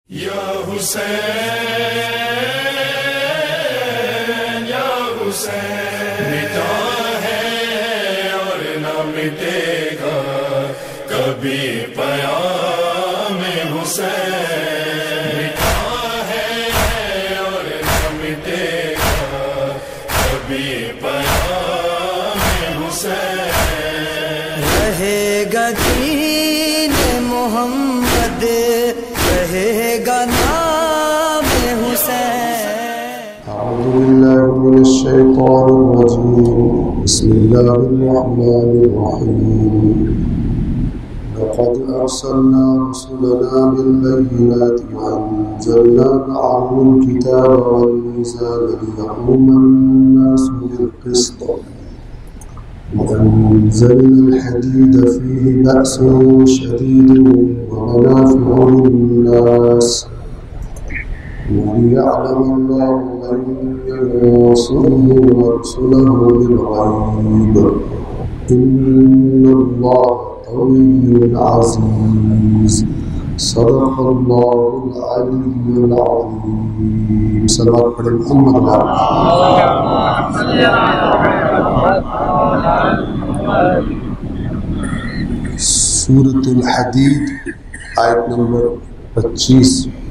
या हुसैन या हुसैन, मिटा है और न मिटेगा कभी पयाम हुसैन, मिटा है और न मिटेगा कभी पयाम हुसैन। रहेगा दीन मोहम्मद, रहेगा नाम हुसैन। अऊज़ु बिल्लाहि मिनश शैतानिर रजीम। बिस्मिल्लाहिर रहमानिर रहीम। लक़द अरसलना रसूलना बिल बय्यिनाति व अंज़लना मअहुल किताब वल मीज़ान लियक़ूमन नासु बिल क़िस्त وأنزلنا الحديد فيه بأس شديد ومنافع للناس وليعلم الله من ينصره ورسله بالغيب إن الله قوي عزيز صدق الله العلي العظيم. सल्लल्लाहु अलैहि वसल्लम. सूरतुल हदीद आयत नंबर 25.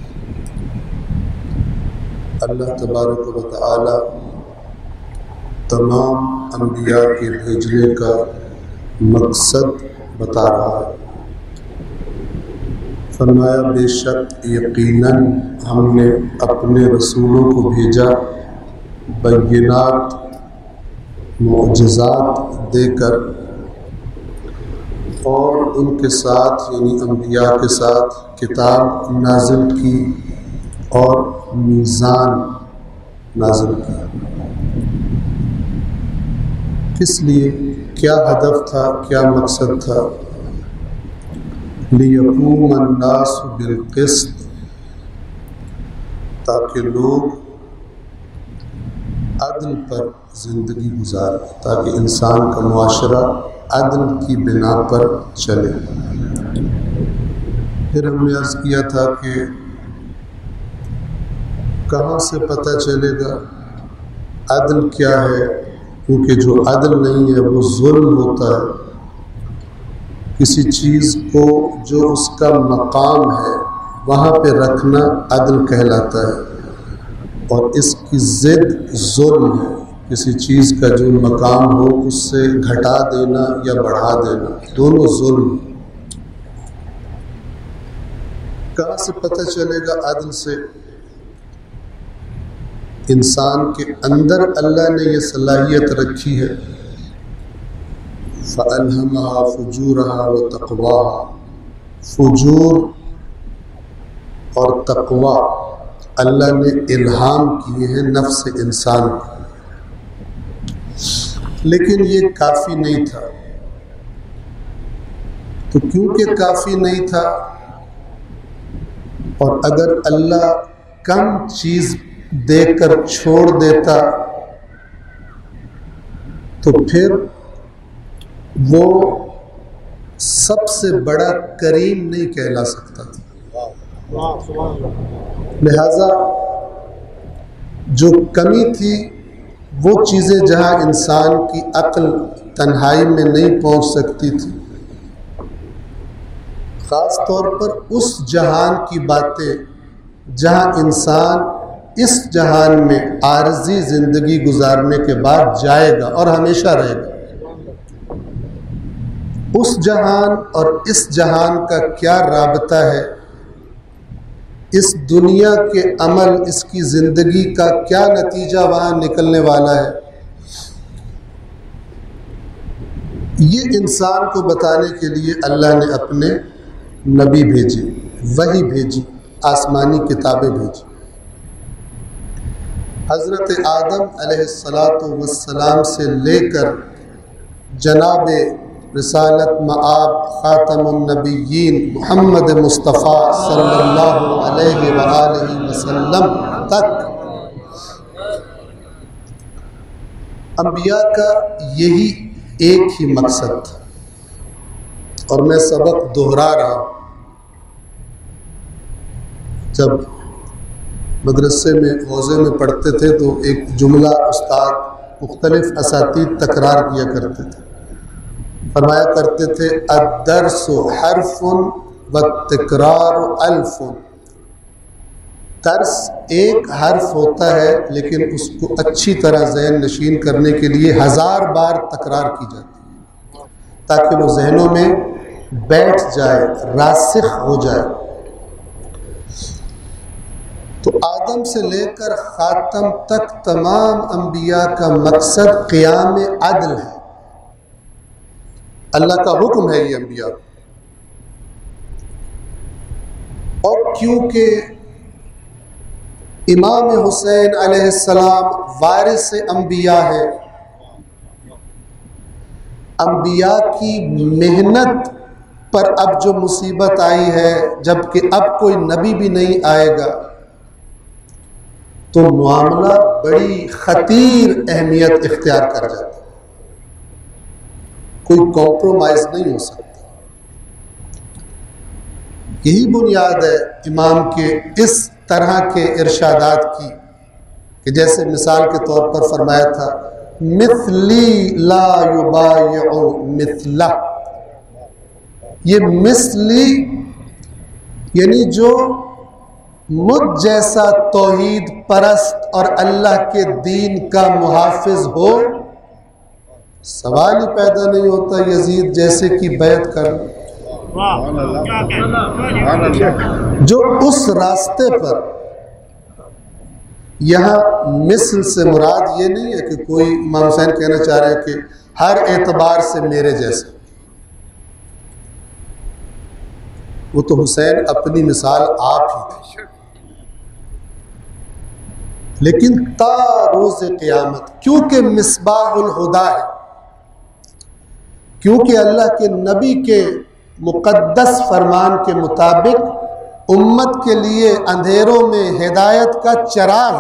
अल्लाह तबारक व तआला तमाम अंबिया के भेजने का मकसद बता रहा है। फरमाया, बेशक यकीनन हमने अपने रसूलों को भेजा बय्यिनात मुअजिज़ात देकर और उनके साथ यानी अंबिया के साथ किताब नाज़िल की और मीज़ान नाज़िल की। किस लिए, क्या हदफ था, क्या मकसद था? लियक़ूमन नासु बिल क़िस्त, ताकि लोग अदल पर ज़िंदगी गुजारें, ताकि इंसान का मुआशरा अदल की बिना पर चले। फिर हमने अर्ज़ किया था कि कहाँ से पता चलेगा अदल क्या है, क्योंकि जो अदल नहीं है वो जुल्म होता है। किसी चीज़ को जो उसका मकाम है वहाँ पे रखना अदल कहलाता है, और इसकी ज़िद जुल्म है। किसी चीज़ का जो मकाम हो उससे घटा देना या बढ़ा देना, दोनों जुल्म। कहाँ से पता चलेगा अदल से? इंसान के अंदर अल्लाह ने ये सलाहियत रखी है। फ़अल्हमहा फ़ुजूरहा व तक़वाहा, फुजूर और तक़वा अल्लाह ने इल्हाम किए हैं नफ्स इंसान को। लेकिन ये काफ़ी नहीं था। तो क्योंकि काफ़ी नहीं था, और अगर अल्लाह कम चीज़ देकर छोड़ देता तो फिर वो सबसे बड़ा करीम नहीं कहला सकता था। लिहाजा जो कमी थी वो चीज़ें जहाँ इंसान की अक्ल तन्हाई में नहीं पहुँच सकती थी, ख़ास तौर पर उस जहान की बातें जहाँ इंसान इस जहान में आर्जी ज़िंदगी गुजारने के बाद जाएगा और हमेशा रहेगा। उस जहान और इस जहान का क्या राबता है, इस दुनिया के अमल, इसकी ज़िंदगी का क्या नतीजा वहाँ निकलने वाला है, ये इंसान को बताने के लिए अल्लाह ने अपने नबी भेजे, वही भेजी, आसमानी किताबें भेजी। हज़रत आदम अलैहिस्सलातु वस्सलाम से लेकर जनाब रिसालत मआब ख़ातमुन नबिय्यीन मोहम्मद मुस्तफ़ा सल्लल्लाहु अलैहि वसल्लम तक अंबिया का यही एक ही मकसद था। और मैं सबक दोहरा रहा हूँ जब मदरसे में हौज़े में पढ़ते थे तो एक जुमला उस्ताद मुख्तलिफ असातीद तकरार किया करते थे, फरमाया करते थे अद्दर्सु हर्फुन व तकरार अल्फुन। दर्स एक हर्फ होता है लेकिन उसको अच्छी तरह ज़हन नशीन करने के लिए 1000 बार तकरार की जाती है ताकि वो जहनों में बैठ जाए, रासिख हो जाए। तो आदम से लेकर ख़ातम तक तमाम अंबिया का मकसद क़ियाम अदल है। अल्लाह का हुक्म है ये अंबिया। और क्योंकि इमाम हुसैन अलैहिस्सलाम वारिस अंबिया है, अंबिया की मेहनत पर अब जो मुसीबत आई है, जबकि अब कोई नबी भी नहीं आएगा, तो मामला बड़ी खतीर अहमियत इख्तियार कर जाता है। कोई कॉम्प्रोमाइज नहीं हो सकता। यही बुनियाद है इमाम के इस तरह के इरशादात की कि जैसे मिसाल के तौर पर फरमाया था मिथली ला युबायउ मिथला। ये मिसली यानी जो मुझ जैसा तौहीद परस्त और अल्लाह के दीन का मुहाफिज हो, सवाल ही पैदा नहीं होता यजीद जैसे कि बैत कर, जो उस रास्ते पर। यहाँ मिसल से मुराद ये नहीं है कि कोई इमाम हुसैन कहना चाह रहे हैं कि हर एतबार से मेरे जैसे। वो तो हुसैन अपनी मिसाल आप ही थे, लेकिन ता रोज़ क़यामत, क्योंकि मिसबाहुल हुदा है, क्योंकि अल्लाह के नबी के मुक़द्दस फरमान के मुताबिक उम्मत के लिए अंधेरों में हिदायत का चिराग,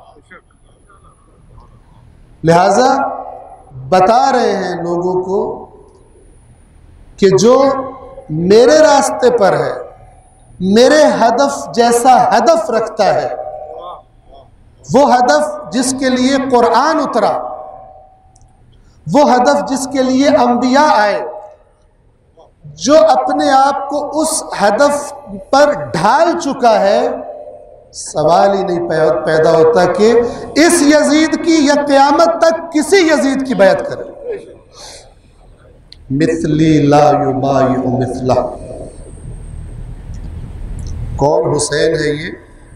लिहाजा बता रहे हैं लोगों को कि जो मेरे रास्ते पर है, मेरे हदफ जैसा हदफ रखता है, वो हदफ जिसके लिए कुरान उतरा, वो हदफ जिसके लिए अंबिया आए, जो अपने आप को उस हदफ पर ढाल चुका है, सवाल ही नहीं पैदा होता कि इस यजीद की या क़यामत तक किसी यजीद की बैत करे। मिथली ला युबायउ मिथला। कौन हुसैन है ये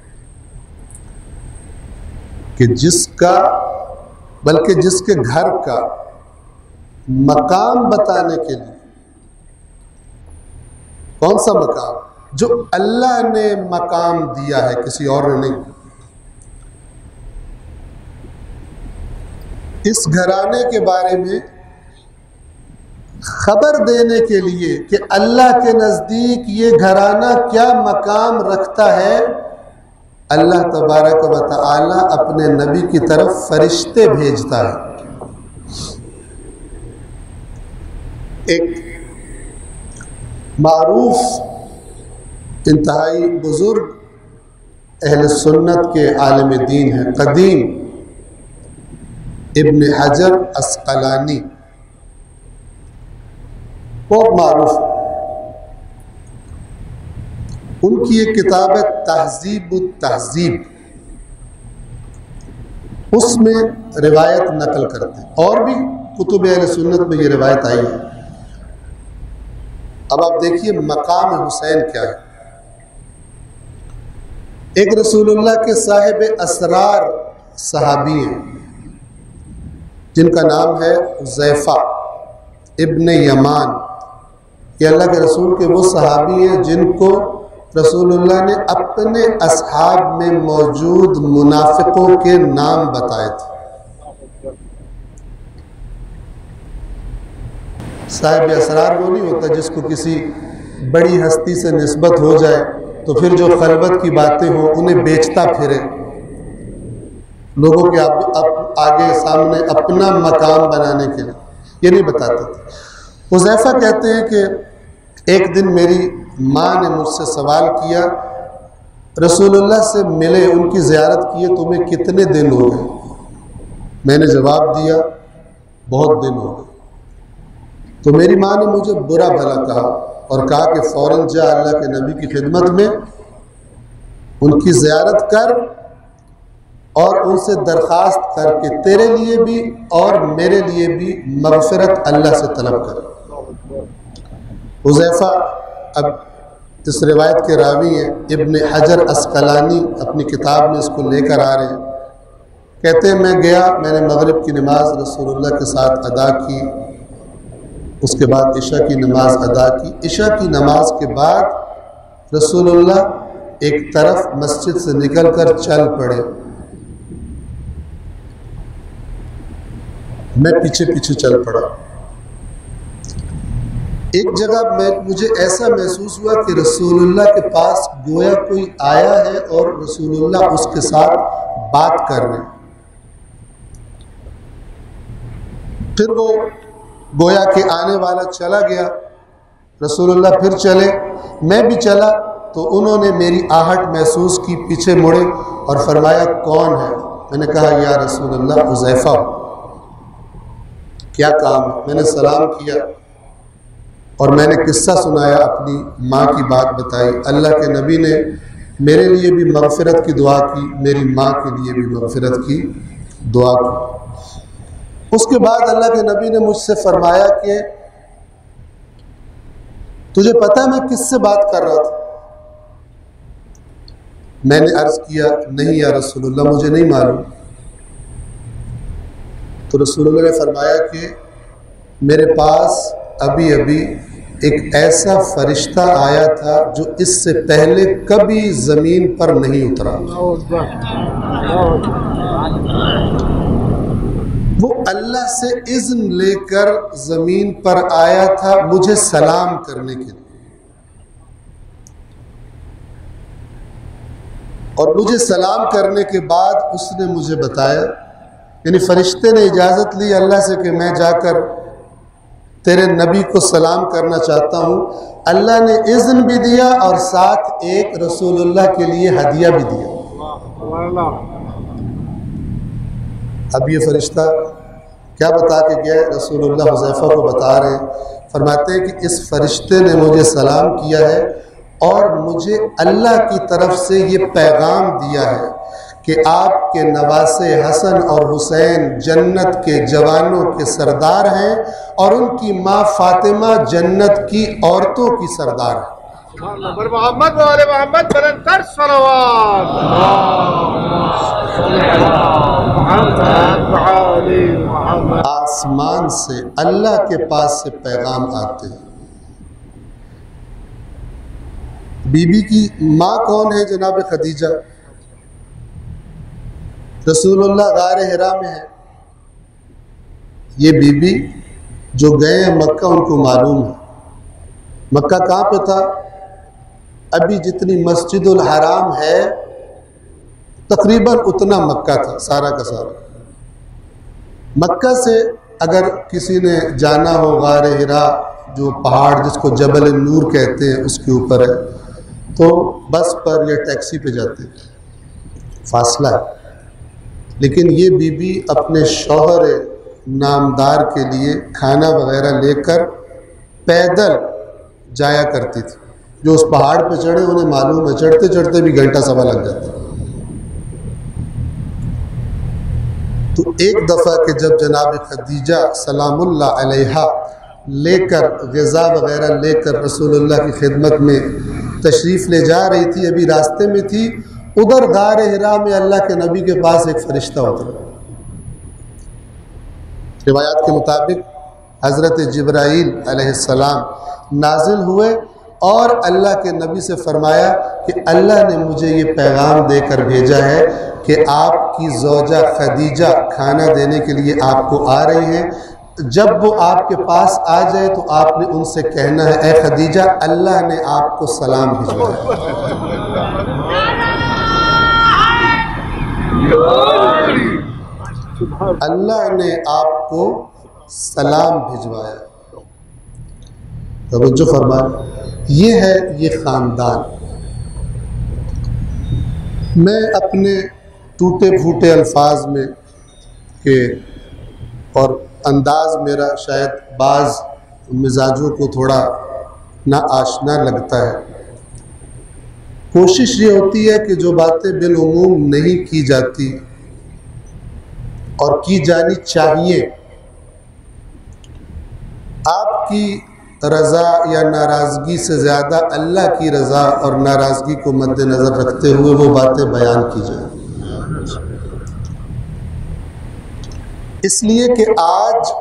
कि जिसका, बल्कि जिसके घर का मकाम बताने के लिए, कौन सा मकाम? जो अल्लाह ने मकाम दिया है, किसी और ने नहीं। इस घराने के बारे में खबर देने के लिए कि अल्लाह के नज़दीक ये घराना क्या मकाम रखता है, अल्लाह तबारक व तआला अपने नबी की तरफ फरिश्ते भेजता है। एक मारूफ इंतहाई बुजुर्ग अहले सुन्नत के आलिम दीन है, कदीम इब्न हजर अस्कलानी, बहुत मारूफ। उनकी एक किताब है तहज़ीब, उसमें रिवायत नकल करते हैं, और भी कुतुब अहले सुन्नत में ये रिवायत आई है। अब आप देखिए मकाम हुसैन क्या है। एक रसूलुल्लाह के साहिब असरार सहाबी हैं जिनका नाम है हुज़ैफ़ा इब्न यमान। ये अल्लाह के रसूल के वो सहाबी हैं जिनको रसूलुल्लाह ने अपने असहाब में मौजूद मुनाफिकों के नाम बताए थे। साहिब असरार वो नहीं होता जिसको किसी बड़ी हस्ती से निस्बत हो जाए तो फिर जो खलवत की बातें हो उन्हें बेचता फिरे, लोगों के आगे सामने अपना मकाम बनाने के लिए, ये नहीं बताते थे। हुज़ैफ़ा कहते हैं कि एक दिन मेरी माँ ने मुझसे सवाल किया रसूलुल्लाह से मिले, उनकी ज़ियारत किए, तुम्हें कितने दिन हो गए? मैंने जवाब दिया, बहुत दिन हो गए। तो मेरी माँ ने मुझे बुरा भला कहा और कहा कि फ़ौरन जा अल्लाह के नबी की खिदमत में, उनकी ज़ियारत कर और उनसे दरख्वास्त कर कि तेरे लिए भी और मेरे लिए भी मग़फ़िरत अल्लाह से तलब कर। हुज़ैफ़ा अब इस रिवायत के रावी हैं, इब्न हजर अस्क़लानी अपनी किताब में इसको लेकर आ रहे हैं। कहते हैं मैं गया, मैंने मगरिब की नमाज रसूलुल्लाह के साथ अदा की, उसके बाद इशा की नमाज अदा की। इशा की नमाज के बाद रसूलुल्लाह एक तरफ मस्जिद से निकलकर चल पड़े, मैं पीछे पीछे चल पड़ा। एक जगह मुझे ऐसा महसूस हुआ कि रसूलुल्लाह के पास गोया कोई आया है और रसूलुल्लाह उसके साथ बात कर रहे हैं। फिर वो गोया के आने वाला चला गया, रसूलुल्लाह फिर चले, मैं भी चला, तो उन्होंने मेरी आहट महसूस की, पीछे मुड़े और फरमाया कौन है? मैंने कहा या रसूलुल्लाह हुज़ैफ़ा। क्या काम है? मैंने सलाम किया और मैंने किस्सा सुनाया, अपनी माँ की बात बताई। अल्लाह के नबी ने मेरे लिए भी मग़फ़िरत की दुआ की, मेरी माँ के लिए भी मग़फ़िरत की दुआ की। उसके बाद अल्लाह के नबी ने मुझसे फरमाया कि तुझे पता है मैं किससे बात कर रहा था? मैंने अर्ज़ किया नहीं या रसूलुल्लाह, मुझे नहीं मालूम। तो रसूलुल्लाह ने फरमाया कि मेरे पास अभी अभी एक ऐसा फरिश्ता आया था जो इससे पहले कभी ज़मीन पर नहीं उतरा। वो अल्लाह से इज़्न लेकर ज़मीन पर आया था मुझे सलाम करने के लिए, और मुझे सलाम करने के बाद उसने मुझे बताया, यानी फरिश्ते ने इजाज़त ली अल्लाह से कि मैं जाकर तेरे नबी को सलाम करना चाहता हूँ। अल्लाह ने इज़्न भी दिया और साथ एक रसूलुल्लाह के लिए हदिया भी दिया। अब ये फरिश्ता क्या बता के गया? रसूलुल्लाह हुज़ैफ़ा को बता रहे हैं, फरमाते हैं कि इस फरिश्ते ने मुझे सलाम किया है और मुझे अल्लाह की तरफ से ये पैगाम दिया है कि आपके नवासे हसन और हुसैन जन्नत के जवानों के सरदार हैं और उनकी माँ फातिमा जन्नत की औरतों की सरदार है। आसमान से अल्लाह के पास से पैगाम आते हैं। बीबी की माँ कौन है? जनाब खदीजा। रसूलुल्लाह गारे हिरा में है। ये बीबी जो गए हैं मक्का, उनको मालूम है मक्का कहाँ पे था। अभी जितनी मस्जिदुल हराम है तकरीबन उतना मक्का था, सारा का सारा। मक्का से अगर किसी ने जाना हो गारे हिरा, जो पहाड़ जिसको जबल नूर कहते हैं उसके ऊपर है, तो बस पर या टैक्सी पे जाते हैं, फासला है। लेकिन ये बीबी अपने शौहर नामदार के लिए खाना वगैरह लेकर पैदल जाया करती थी। जो उस पहाड़ पे चढ़े उन्हें मालूम है, चढ़ते चढ़ते भी घंटा सवा लग जाता। तो एक दफ़ा के जब जनाब खदीजा सलामुल्लाह अलैहा लेकर ग़िज़ा वगैरह लेकर रसूलुल्लाह की खिदमत में तशरीफ़ ले जा रही थी, अभी रास्ते में थी, उधर गारे हिरा में अल्लाह के नबी के पास एक फ़रिश्ता उतरा। रिवायात के मुताबिक हज़रत जिब्राईल अलैहिस्सलाम नाजिल हुए और अल्लाह के नबी से फरमाया कि अल्लाह ने मुझे ये पैगाम देकर भेजा है कि आपकी ज़ौजा खदीजा खाना देने के लिए आपको आ रही हैं। जब वो आपके पास आ जाए तो आपने उनसे कहना है, ए खदीजा, अल्लाह ने आपको सलाम भिजवाया। अल्लाह ने आपको सलाम भिजवाया। तवज्जो फरमाएं, ये है ये ख़ानदान। मैं अपने टूटे फूटे अल्फाज में के और अंदाज मेरा शायद बाज़ मिजाजों को थोड़ा ना आशना लगता है। कोशिश ये होती है कि जो बातें बिलउमूम नहीं की जाती और की जानी चाहिए, आपकी रज़ा या नाराज़गी से ज़्यादा अल्लाह की रज़ा और नाराज़गी को मद्देनज़र रखते हुए वो बातें बयान की जाए। इसलिए कि आज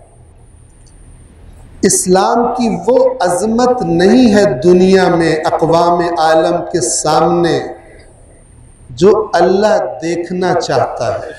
इस्लाम की वो अज़मत नहीं है दुनिया में अक़वाम आलम के सामने जो अल्लाह देखना चाहता है,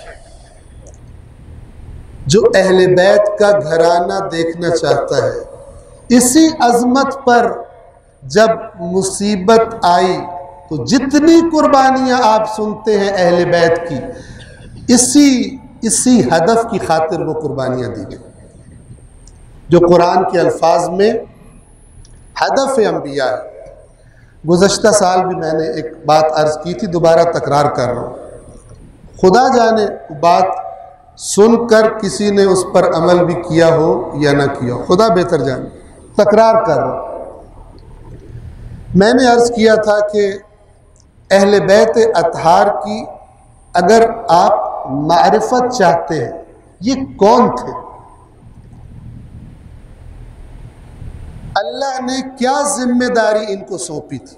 जो अहले बैत का घराना देखना चाहता है। इसी अज़मत पर जब मुसीबत आई तो जितनी कुर्बानियाँ आप सुनते हैं अहले बैत की, इसी हदफ की खातिर वो कुर्बानियाँ दी गई, जो कुरान के अल्फाज में हदफ अंबिया है। गुज़श्ता साल भी मैंने एक बात अर्ज़ की थी, दोबारा तकरार कर रहा हूँ। खुदा जाने बात सुनकर किसी ने उस पर अमल भी किया हो या ना किया हो, खुदा बेहतर जाने। तकरार कर रहा हूँ। मैंने अर्ज़ किया था कि अहले बैत अतहार की अगर आप मारिफत चाहते हैं, ये कौन थे, अल्लाह ने क्या जिम्मेदारी इनको सौंपी थी,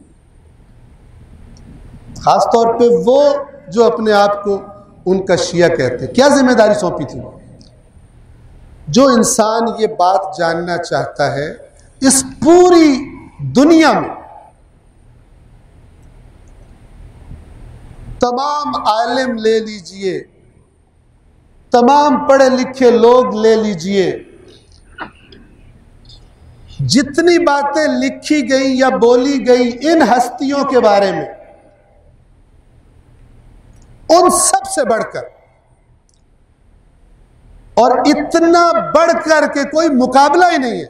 खास तौर पे वो जो अपने आप को उनका शिया कहते हैं, क्या जिम्मेदारी सौंपी थी। जो इंसान ये बात जानना चाहता है, इस पूरी दुनिया में तमाम आलिम ले लीजिए, तमाम पढ़े लिखे लोग ले लीजिए, जितनी बातें लिखी गई या बोली गई इन हस्तियों के बारे में, उन सब से बढ़कर और इतना बढ़कर के कोई मुकाबला ही नहीं है,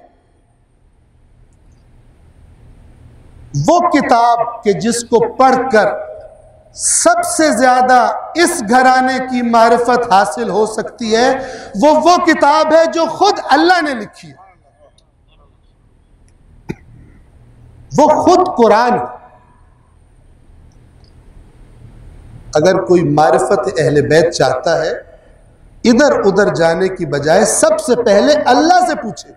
वो किताब के जिसको पढ़कर सबसे ज्यादा इस घराने की मारिफत हासिल हो सकती है, वो किताब है जो खुद अल्लाह ने लिखी है, वो खुद कुरान। अगर कोई मारिफत अहले बैत चाहता है, इधर उधर जाने की बजाय सबसे पहले अल्लाह से पूछे।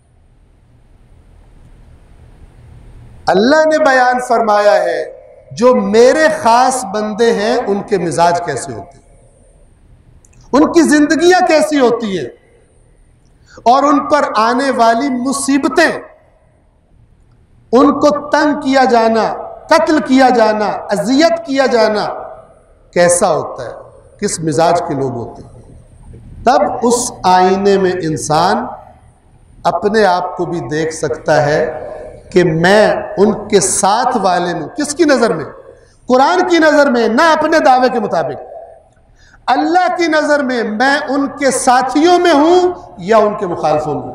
अल्लाह ने बयान फरमाया है, जो मेरे खास बंदे हैं उनके मिजाज कैसे होते हैं, उनकी जिंदगियां कैसी होती हैं, और उन पर आने वाली मुसीबतें, उनको तंग किया जाना, कत्ल किया जाना, अजियत किया जाना कैसा होता है, किस मिजाज के लोग होते हैं। तब उस आईने में इंसान अपने आप को भी देख सकता है कि मैं उनके साथ वाले में, किसकी नजर में, कुरान की नजर में, ना अपने दावे के मुताबिक, अल्लाह की नजर में मैं उनके साथियों में हूं या उनके मुखालफों में।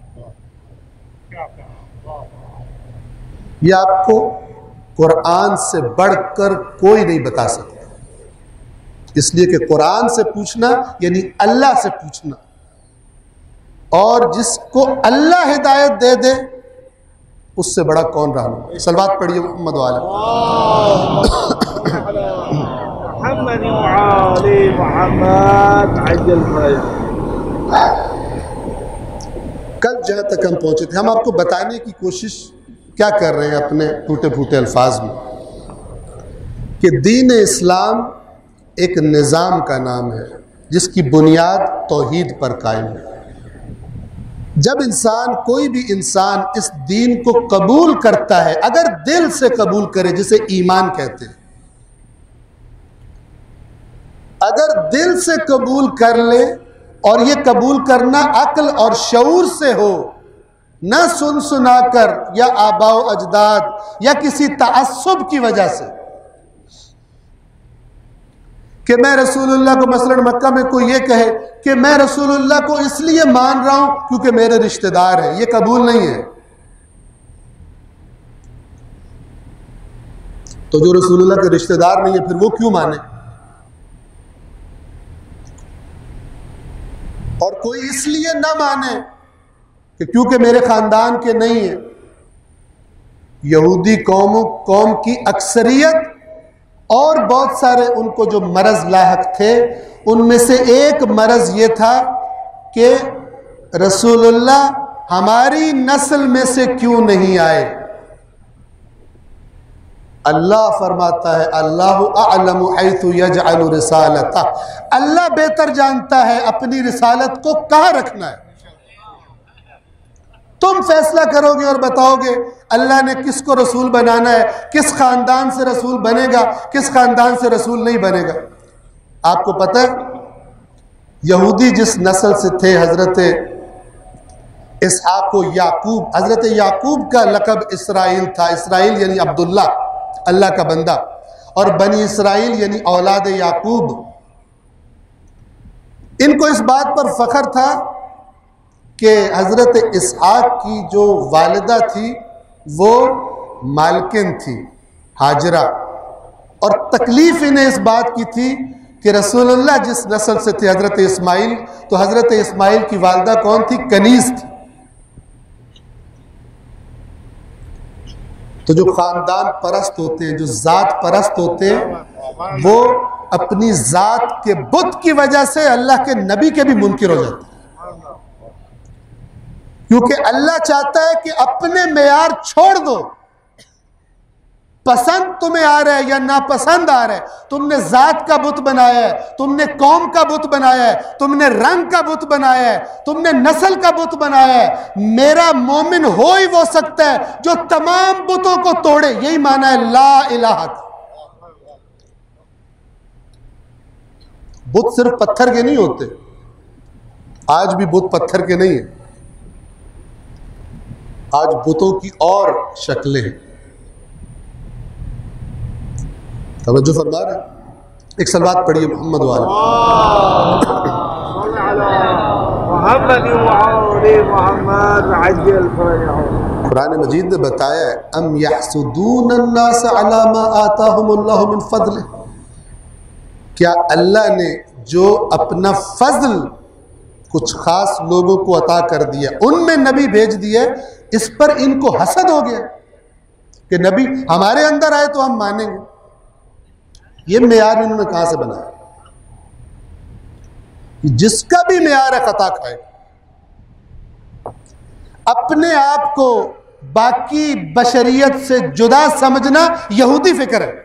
यह आपको कुरान से बढ़कर कोई नहीं बता सकता, इसलिए कि कुरान से पूछना यानी अल्लाह से पूछना, और जिसको अल्लाह हिदायत दे दे उससे बड़ा कौन रहा। सलवात पढ़िए मोहम्मद वाला। कल जहां तक हम पहुंचे थे, हम आपको बताने की कोशिश क्या कर रहे हैं अपने टूटे फूटे अल्फाज में, कि दीन इस्लाम एक निज़ाम का नाम है जिसकी बुनियाद तौहीद पर कायम है। जब इंसान, कोई भी इंसान इस दीन को कबूल करता है, अगर दिल से कबूल करे, जिसे ईमान कहते हैं, अगर दिल से कबूल कर ले, और ये कबूल करना अक्ल और शऊर से हो, न सुन सुनाकर या आबाओ अजदाद या किसी तअस्सुब की वजह से, कि मैं रसूलुल्लाह को, मसलन मक्का में कोई ये कहे कि मैं रसूलुल्लाह को इसलिए मान रहा हूं क्योंकि मेरे रिश्तेदार हैं, ये कबूल नहीं है। तो जो रसूलुल्लाह के रिश्तेदार नहीं है फिर वो क्यों माने? और कोई इसलिए ना माने कि क्योंकि मेरे खानदान के नहीं है। यहूदी कौम की अक्सरियत और बहुत सारे उनको जो मरज लाहक थे, उनमें से एक मरज ये था कि रसूलुल्लाह हमारी नस्ल में से क्यों नहीं आए। अल्लाह फरमाता है अल्लाहु अअलमु हैथु यजअलु रिसालता, अल्लाह बेहतर जानता है अपनी रिसालत को कहां रखना है। तुम फैसला करोगे और बताओगे अल्लाह ने किसको रसूल बनाना है, किस खानदान से रसूल बनेगा, किस खानदान से रसूल नहीं बनेगा। आपको पता है यहूदी जिस नस्ल से थे, हजरत इसहाक को याकूब, हजरत याकूब का लकब इसराइल था। इसराइल यानी अब्दुल्ला, अल्लाह का बंदा, और बनी इसराइल यानी औलाद याकूब। इनको इस बात पर फख्र था कि हजरत इसहाक की जो वालिदा थी वो मालकिन थी, हाजरा, और तकलीफ इन्हें इस बात की थी कि रसूलुल्लाह जिस नस्ल से थे हजरत इस्माइल, तो हजरत इस्माइल की वालिदा कौन थी? कनीज थी। तो जो खानदान परस्त होते हैं, जो जात परस्त होते हैं, वो अपनी जात के बुत की वजह से अल्लाह के नबी के भी मुनकिर हो जाते हैं, क्योंकि अल्लाह चाहता है कि अपने मेयार छोड़ दो। पसंद तुम्हें आ रहा है या नापसंद आ रहा है, तुमने जात का बुत बनाया है, तुमने कौम का बुत बनाया है, तुमने रंग का बुत बनाया है, तुमने नस्ल का बुत बनाया है। मेरा मोमिन हो ही वो सकता है जो तमाम बुतों को तोड़े। यही माना है ला इलाहा। बुत सिर्फ पत्थर के नहीं होते, आज भी बुत पत्थर के नहीं है, आज बुतों की और शक्लें हैं। तवज्जो फरमा रहे। एक सलवात पढ़िए मोहम्मद वाले। कुरान मजीद ने बताया है अम यहसुदून अन्नास अला मा आताहुमुल्लाहु मिन फज़ल, क्या अल्लाह ने जो अपना फजल कुछ खास लोगों को अता कर दिया, उनमें नबी भेज दिया, इस पर इनको हसद हो गया कि नबी हमारे अंदर आए तो हम मानेंगे। ये मेयार इन्होंने कहां से बनाया? जिसका भी मेयार है खता खाए। अपने आप को बाकी बशरियत से जुदा समझना यहूदी फिक्र है।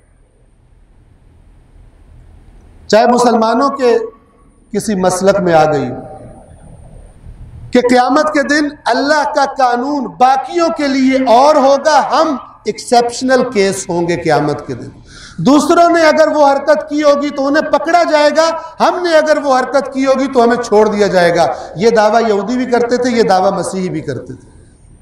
चाहे मुसलमानों के किसी मसलक में आ गई कि क़यामत के दिन अल्लाह का कानून बाकियों के लिए और होगा, हम एक्सेप्शनल केस होंगे क़यामत के दिन। दूसरों ने अगर वो हरकत की होगी तो उन्हें पकड़ा जाएगा, हमने अगर वो हरकत की होगी तो हमें छोड़ दिया जाएगा। ये दावा यहूदी भी करते थे, ये दावा मसीही भी करते थे।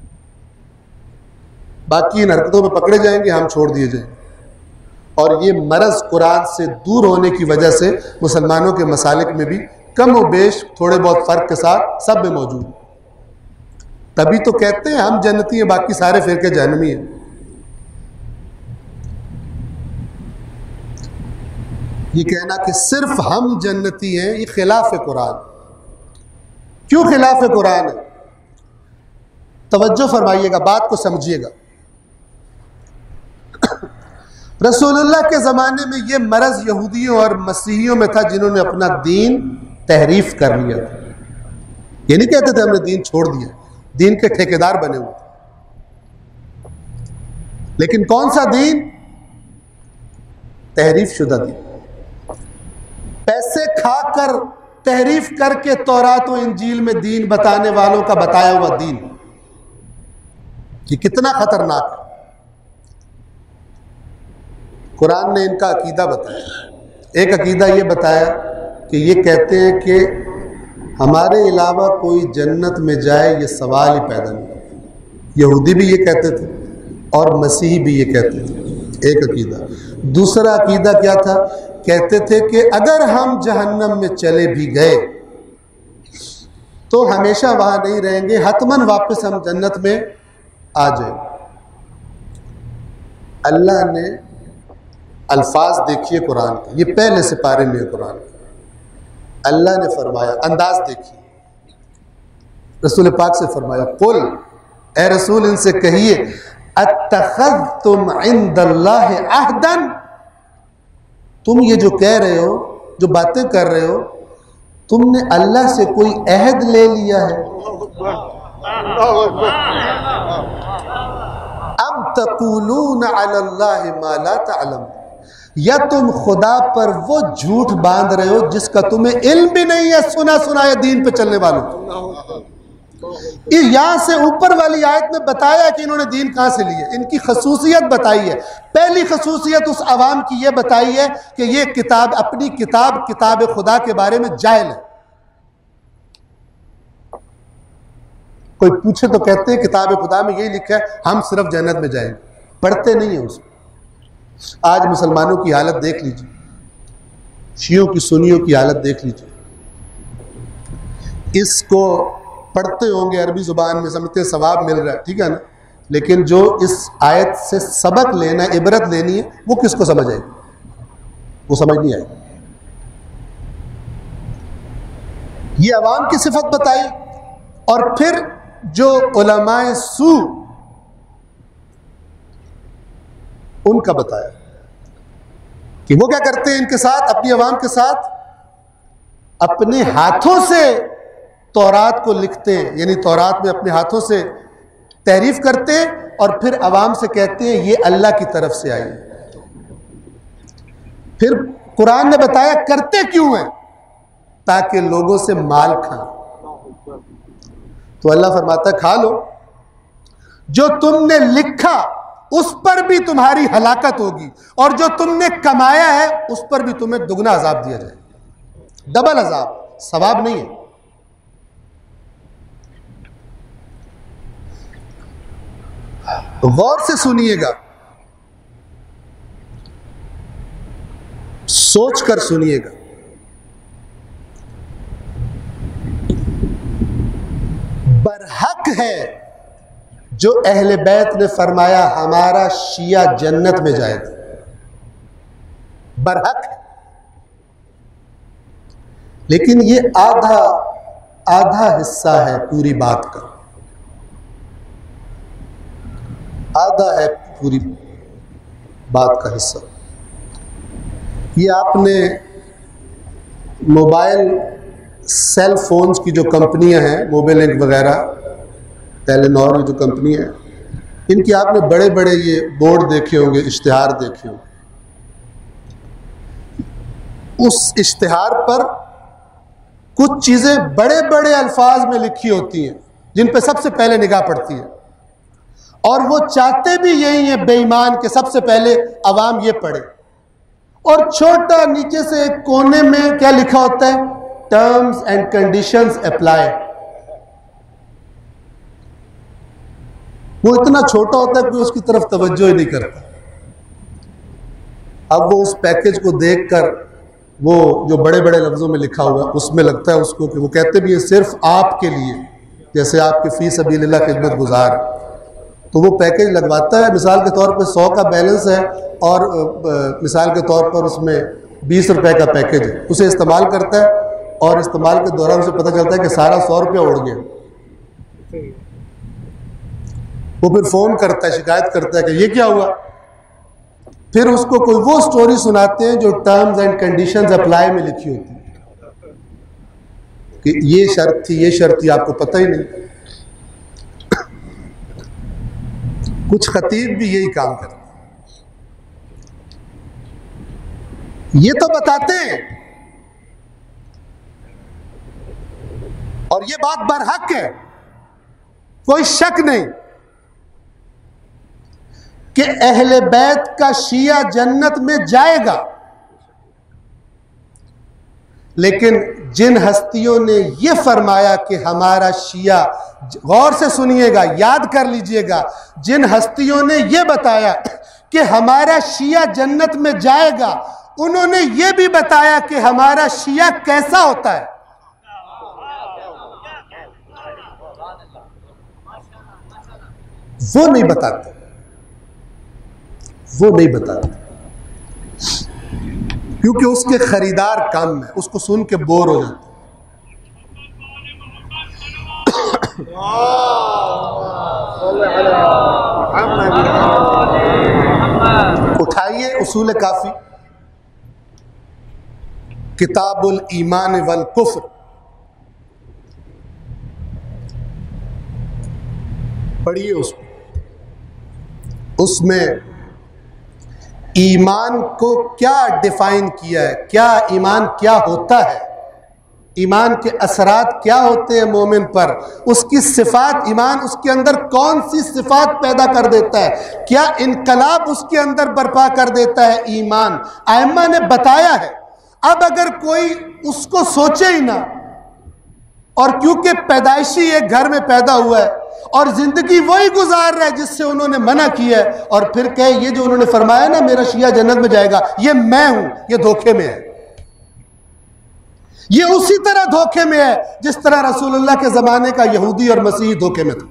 बाकी इन हरकतों में पकड़े जाएंगे, हम छोड़ दिए जाएंगे। और ये मरज कुरान से दूर होने की वजह से मुसलमानों के मसालिक में भी कम व बेश थोड़े बहुत फर्क के साथ सब में मौजूद। तभी तो कहते हैं हम जन्नती हैं, बाकी सारे फिरके जहन्नमी हैं। ये कहना कि सिर्फ हम जन्नती हैं, ये खिलाफ कुरान। क्यों खिलाफ कुरान है? तवज्जो फरमाइएगा, बात को समझिएगा। रसूलुल्लाह के ज़माने में ये मरज़ यहूदियों और मसीहियों में था जिन्होंने अपना दीन तहरीफ कर लिया था। ये नहीं कहते थे हमने दीन छोड़ दिया, दीन के ठेकेदार बने हुए थे। लेकिन कौन सा दीन? तहरीफ शुदा दीन। पैसे खाकर तहरीफ करके तौरात और इंजील में दीन बताने वालों का बताया हुआ दीन, ये कितना खतरनाक है। कुरान ने इनका अकीदा बताया। एक अकीदा ये बताया कि ये कहते हैं कि हमारे अलावा कोई जन्नत में जाए ये सवाल ही पैदा नहीं करता। यहूदी भी ये कहते थे और मसीही भी ये कहते थे, एक अकीदा। दूसरा अकीदा क्या था? कहते थे कि अगर हम जहन्नम में चले भी गए तो हमेशा वहां नहीं रहेंगे, हतमन वापस हम जन्नत में आ जाएंगे। अल्लाह ने अल्फाज देखिए कुरान के, ये पहले से पारे में है कुरान के। अल्लाह ने फरमाया, अंदाज देखिए, रसूल पाक से फरमाया, कुल, ए रसूल इनसे कहिए, अत्तखज़्तुम इंदल्लाहि अहदन, तुम ये जो कह रहे हो, जो बातें कर रहे हो, तुमने अल्लाह से कोई अहद ले लिया है? अम तक़ूलून अलल्लाहि मा ला तअलम, या तुम खुदा पर वो झूठ बांध रहे हो जिसका तुम्हें इल्म भी नहीं है, सुना सुनाया दीन पे चलने वालों। यहां से ऊपर वाली आयत में बताया कि इन्होंने दीन कहां से लिए, इनकी खसूसियत बताई है। पहली खसूसियत उस अवाम की यह बताई है कि ये किताब, अपनी किताब, किताब खुदा के बारे में जाहिल है। कोई पूछे तो कहते हैं किताब खुदा में यही लिखा है हम सिर्फ जन्नत में जाएंगे, पढ़ते नहीं है उसको। आज मुसलमानों की हालत देख लीजिए, शियों की सुन्नियों की हालत देख लीजिए। इसको पढ़ते होंगे अरबी जुबान में, समझते सवाब मिल रहा है, ठीक है ना, लेकिन जो इस आयत से सबक लेना, इबरत लेनी है, वो किसको समझ आएगी? वो समझ नहीं आएगी। ये अवाम की सिफत बताई, और फिर जो उलमाए सू उनका बताया कि वो क्या करते हैं इनके साथ, अपनी अवाम के साथ अपने हाथों से तौरात को लिखते हैं, यानी तौरात में अपने हाथों से तहरीफ करते हैं और फिर अवाम से कहते हैं ये अल्लाह की तरफ से आई। फिर कुरान ने बताया करते क्यों हैं, ताकि लोगों से माल खाएं। तो अल्लाह फरमाता है खा लो, जो तुमने लिखा उस पर भी तुम्हारी हलाकत होगी, और जो तुमने कमाया है उस पर भी तुम्हें दुगना अजाब दिया जाएगा, डबल अजाब, सवाब नहीं है। गौर से सुनिएगा, सोच कर सुनिएगा। बरहक है जो अहले बैत ने फरमाया हमारा शिया जन्नत में जाएगा, बरहक है। लेकिन ये आधा हिस्सा है पूरी बात का, आधा है पूरी बात का हिस्सा। ये आपने मोबाइल सेल फोन्स की जो कंपनियां हैं, मोबाइलिंक वगैरह, टेलीनॉर जो कंपनी है, इनके आपने बड़े बड़े ये बोर्ड देखे होंगे, इश्तिहार देखे होंगे। उस इश्तिहार पर कुछ चीजें बड़े बड़े अल्फाज में लिखी होती हैं जिन पे सबसे पहले निगाह पड़ती है, और वो चाहते भी यही है बेईमान के सबसे पहले अवाम ये पढ़े। और छोटा नीचे से एक कोने में क्या लिखा होता है, टर्म्स एंड कंडीशंस अप्लाई। वो इतना छोटा होता है कि उसकी तरफ तवज्जो ही नहीं करता। अब वो उस पैकेज को देखकर, वो जो बड़े बड़े लफ्जों में लिखा हुआ उसमें लगता है उसको कि वो कहते भी है सिर्फ आपके लिए, जैसे आपके फी सबीलिल्लाह खिदमत गुजार, तो वो पैकेज लगवाता है। मिसाल के तौर पे 100 का बैलेंस है और मिसाल के तौर पर उसमें 20 रुपए का पैकेज है, उसे इस्तेमाल करता है और इस्तेमाल के दौरान उसे पता चलता है कि सारा 100 रुपया उड़ गया। वो फिर फ़ोन करता है, शिकायत करता है कि ये क्या हुआ। फिर उसको कोई वो स्टोरी सुनाते हैं जो टर्म्स एंड कंडीशंस अप्लाई में लिखी होती है कि ये शर्त थी, ये शर्त थी, आपको पता ही नहीं। कुछ खतीब भी यही काम करते हैं, ये तो बताते हैं, और ये बात बरहक है, कोई शक नहीं कि अहले बैत का शिया जन्नत में जाएगा। लेकिन जिन हस्तियों ने यह फरमाया कि हमारा शिया, गौर से सुनिएगा, याद कर लीजिएगा, जिन हस्तियों ने यह बताया कि हमारा शिया जन्नत में जाएगा, उन्होंने यह भी बताया कि हमारा शिया कैसा होता है। वो नहीं बताते, वो नहीं बताते। क्योंकि उसके खरीदार कम है, उसको सुन के बोर हो जाते। उठाइए उसूल काफी, किताबुल ईमान वल कुफ्र, पढ़िए उसमें ईमान को क्या डिफाइन किया है, क्या ईमान क्या होता है, ईमान के असरात क्या होते हैं मोमिन पर, उसकी सिफात, ईमान उसके अंदर कौन सी सिफात पैदा कर देता है, क्या इनकलाब उसके अंदर बर्पा कर देता है ईमान, आइम्मा ने बताया है। अब अगर कोई उसको सोचे ही ना, और क्योंकि पैदाइशी एक घर में पैदा हुआ है और जिंदगी वही गुजार रहा है जिससे उन्होंने मना किया है, और फिर कहे ये जो उन्होंने फरमाया ना मेरा शिया जन्नत में जाएगा, ये मैं हूं, ये धोखे में है। ये उसी तरह धोखे में है जिस तरह रसूलुल्लाह के जमाने का यहूदी और मसीही धोखे में था।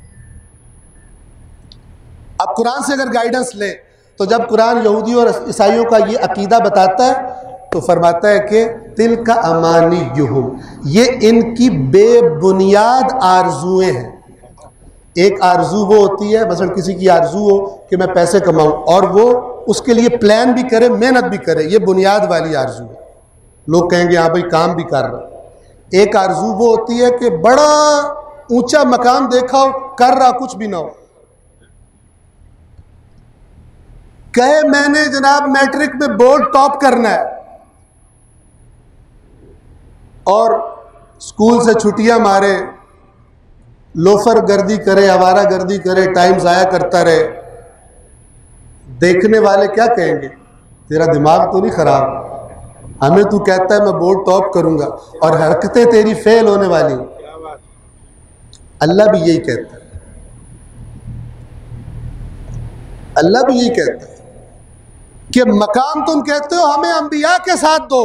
अब कुरान से अगर गाइडेंस ले तो जब कुरान यहूदी और ईसाइयों का ये अकीदा बताता है तो फरमाता है कि तिल का अमानी युहुम, ये इनकी बेबुनियाद आरजुएं हैं। एक आरजू वो होती है, मसलन किसी की आरजू हो कि मैं पैसे कमाऊं और वो उसके लिए प्लान भी करे, मेहनत भी करे, ये बुनियाद वाली आरजू है। लोग कहेंगे हाँ भाई काम भी कर रहा। एक आरजू वो होती है कि बड़ा ऊंचा मकाम देखा हो, कर रहा कुछ भी ना हो, कहे मैंने जनाब मैट्रिक में बोर्ड टॉप करना है और स्कूल से छुट्टियां मारे, लोफर गर्दी करे, आवारा गर्दी करे, टाइम जाया करता रहे। देखने वाले क्या कहेंगे, तेरा दिमाग तो नहीं खराब, हमें तू कहता है मैं बोर्ड टॉप करूंगा और हरकतें तेरी फेल होने वाली। अल्लाह भी यही कहता है, अल्लाह भी यही कहता है कि मकाम तुम कहते हो हमें अंबिया के साथ दो,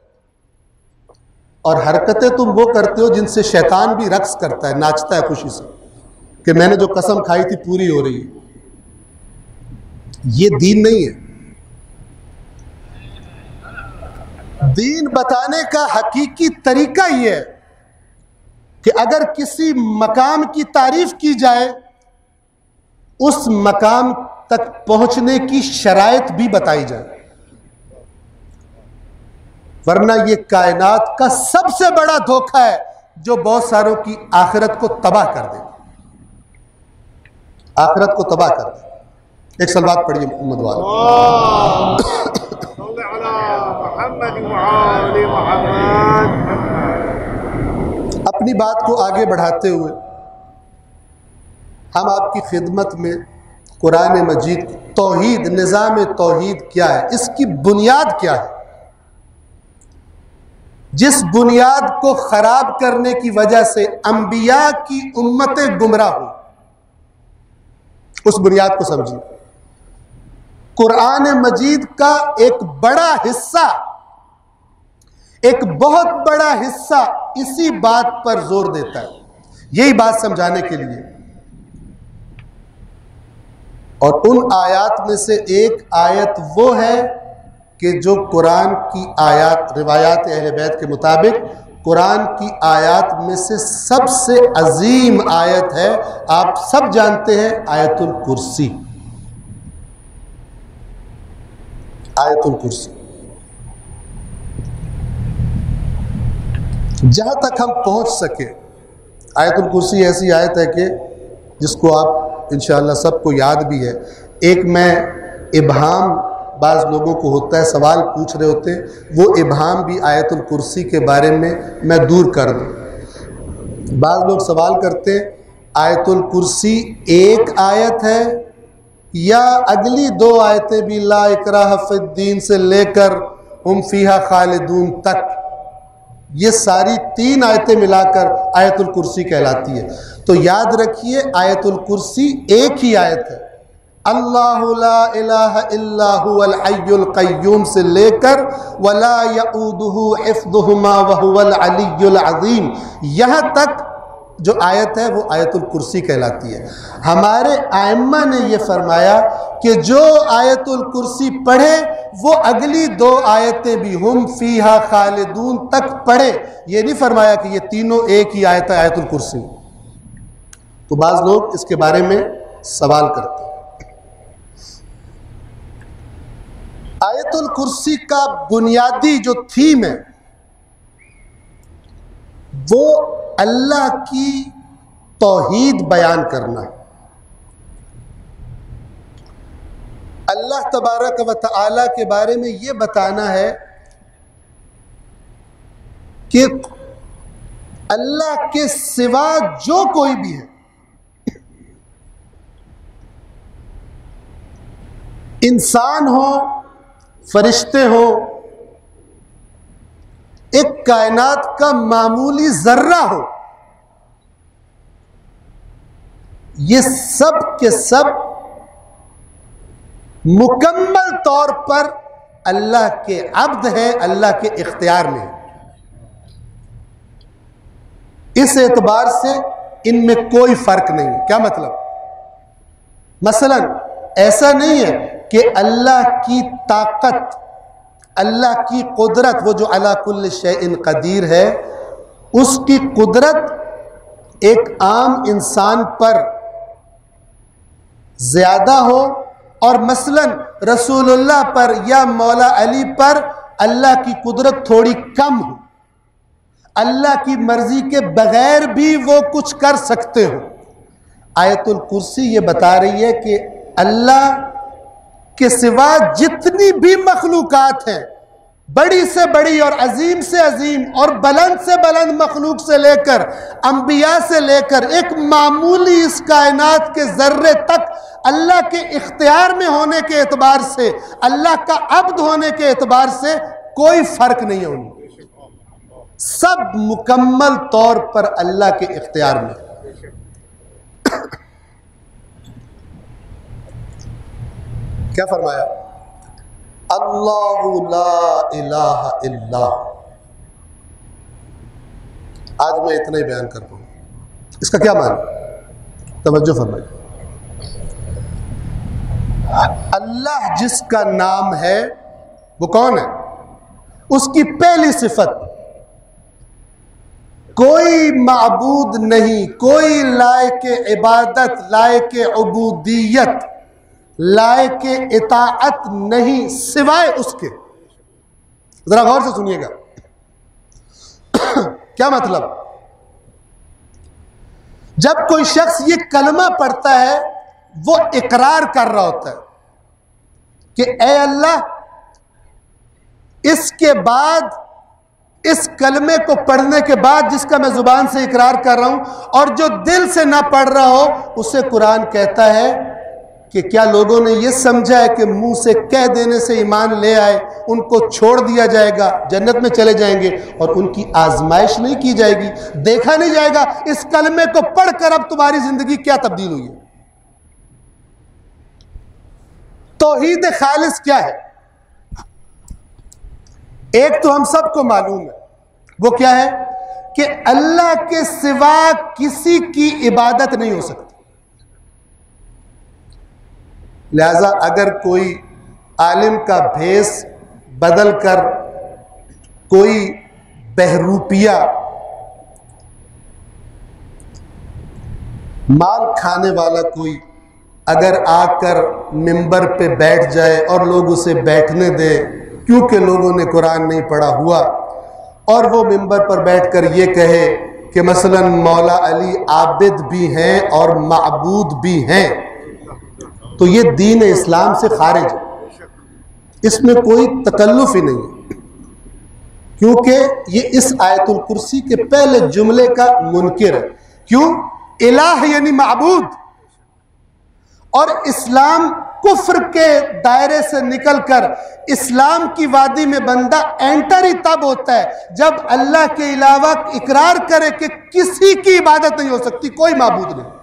और हरकतें तुम वो करते हो जिनसे शैतान भी रक्स करता है, नाचता है खुशी से कि मैंने जो कसम खाई थी पूरी हो रही है। ये दीन नहीं है। दीन बताने का हकीकी तरीका ये है कि अगर किसी मकाम की तारीफ की जाए, उस मकाम तक पहुंचने की शराइत भी बताई जाए, वरना ये कायनात का सबसे बड़ा धोखा है जो बहुत सारों की आखिरत को तबाह कर दे, आखिरत को तबाह कर दे। एक सलवात पढ़िए मोहम्मद वाला। अपनी बात को आगे बढ़ाते हुए हम आपकी खिदमत में कुरान मजीद, तौहीद, निज़ाम तौहीद क्या है, इसकी बुनियाद क्या है, जिस बुनियाद को खराब करने की वजह से अंबिया की उम्मतें गुमराह हुई, उस बुनियाद को समझिए। कुरान मजीद का एक बड़ा हिस्सा, एक बहुत बड़ा हिस्सा इसी बात पर जोर देता है, यही बात समझाने के लिए। और उन आयत में से एक आयत वो है कि जो कुरान की आयत, रिवायात अहले बैत के मुताबिक कुरान की आयत में से सबसे अजीम आयत है, आप सब जानते हैं, आयतुल कुर्सी। आयतुल कुर्सी, जहां तक हम पहुंच सके, आयतुल कुर्सी ऐसी आयत है कि जिसको आप इंशाअल्लाह सबको याद भी है। एक मैं इबहाम, बाज़ लोगों को होता है, सवाल पूछ रहे होते हैं, वो इबहाम भी आयतुल कुर्सी के बारे में मैं दूर कर दूँ। बाज़ लोग सवाल करते हैं आयतुल कुर्सी एक आयत है या अगली दो आयतें भी, ला इकराह फिद्दीन से लेकर हुम फीहा खालिदून तक, ये सारी तीन आयतें मिलाकर आयतुल कुर्सी कहलाती है। तो याद रखिए आयतुल कुर्सी एक ही आयत है, अल्लाहु ला इलाहा इल्ला हुवल हय्युल क़य्यूम से लेकर वला यऊदुहु हिफ्ज़ुहुमा व हुवल अलिय्युल अज़ीम, यहाँ तक जो आयत है वो आयतुल कुर्सी कहलाती है। हमारे आइम्मा ने ये फरमाया कि जो आयतुल कुर्सी पढ़े वो अगली 2 आयतें भी हुम फीहा खालिदून तक पढ़े। ये नहीं फरमाया कि ये तीनों एक ही आयत है आयतुल कुर्सी। तो बाज़ लोग इसके बारे में सवाल करते हैं। आयतुल कुर्सी का बुनियादी जो थीम है वो अल्लाह की तौहीद बयान करना है। अल्लाह तबारक व तआला के बारे में ये बताना है कि अल्लाह के सिवा जो कोई भी है, इंसान हो, फरिश्ते हो, एक कायनात का मामूली जर्रा हो, ये सब के सब मुकम्मल तौर पर अल्लाह के अब्द है, अल्लाह के इख्तियार में। इस एतबार से इनमें कोई फर्क नहीं है। क्या मतलब? मसलन ऐसा नहीं है कि अल्लाह की ताकत, अल्लाह की कुदरत, वो जो अला कुल्ल शैइन कदीर है, उसकी कुदरत एक आम इंसान पर ज्यादा हो और मसलन रसूलुल्लाह पर या मौला अली पर अल्लाह की कुदरत थोड़ी कम हो, अल्लाह की मर्जी के बगैर भी वो कुछ कर सकते हो। आयतुल कुर्सी ये बता रही है कि अल्लाह के सिवा जितनी भी मखलूकात हैं, बड़ी से बड़ी और अजीम से अजीम और बुलंद से बुलंद मखलूक से लेकर अंबिया से लेकर एक मामूली इस कायनात के जर्रे तक अल्लाह के इख्तियार में होने के एतबार से, अल्लाह का अब्द होने के एतबार से कोई फर्क नहीं है उनमें। सब मुकम्मल तौर पर अल्लाह के इख्तियार में। क्या फरमाया? अल्लाहु ला इलाहा इल्ला। आज मैं इतना ही बयान कर पाऊंगा। इसका क्या मान? तवज्जो फरमाइए। अल्लाह जिसका नाम है वो कौन है? उसकी पहली सिफत, कोई माबूद नहीं, कोई लायके इबादत, लायके उबूदियत, लायके इताअत नहीं सिवाय उसके। जरा गौर से सुनिएगा। क्या मतलब? जब कोई शख्स ये कलमा पढ़ता है वो इकरार कर रहा होता है कि ए अल्लाह, इसके बाद, इस कलमे को पढ़ने के बाद जिसका मैं जुबान से इकरार कर रहा हूं और जो दिल से ना पढ़ रहा हो, उसे कुरान कहता है कि क्या लोगों ने यह समझा है कि मुंह से कह देने से ईमान ले आए उनको छोड़ दिया जाएगा, जन्नत में चले जाएंगे और उनकी आजमाइश नहीं की जाएगी, देखा नहीं जाएगा इस कलमे को पढ़कर अब तुम्हारी जिंदगी क्या तब्दील हुई है। तौहीद खालिस क्या है? एक तो हम सबको मालूम है, वो क्या है कि अल्लाह के सिवा किसी की इबादत नहीं हो सकती। लिहाजा अगर कोई आलिम का भेष बदल कर कोई बहरूपिया माल खाने वाला कोई अगर आकर मिंबर पे बैठ जाए और लोग उसे बैठने दे, क्योंकि लोगों ने कुरान नहीं पढ़ा हुआ, और वो मिंबर पर बैठकर ये कहे कि मसलन मौला अली आबिद भी हैं और माबूद भी हैं, तो ये दीन इस्लाम से खारिज है। इसमें कोई तकल्लुफ ही नहीं है, क्योंकि ये इस आयतुल कुर्सी के पहले जुमले का मुनकिर है। क्यों? इलाह यानी माबूद, और इस्लाम कुफ्र के दायरे से निकलकर इस्लाम की वादी में बंदा एंटर ही तब होता है जब अल्लाह के अलावा इकरार करे कि किसी की इबादत नहीं हो सकती, कोई माबूद नहीं।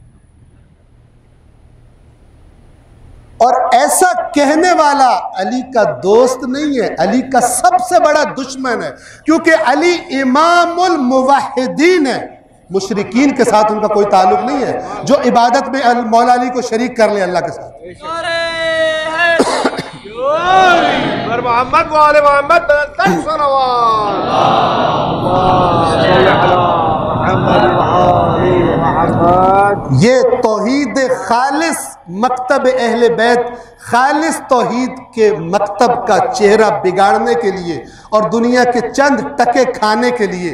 और ऐसा कहने वाला अली का दोस्त नहीं है, अली का सबसे बड़ा दुश्मन है, क्योंकि अली इमामुल मुवहिदीन है। मुशरिकीन के साथ उनका कोई ताल्लुक नहीं है जो इबादत में मौला अली को शरीक कर ले अल्लाह के साथ। ये तौहीद खालिस मकतब अहले बैत, खालिस तौहीद के मकतब का चेहरा बिगाड़ने के लिए और दुनिया के चंद टके खाने के लिए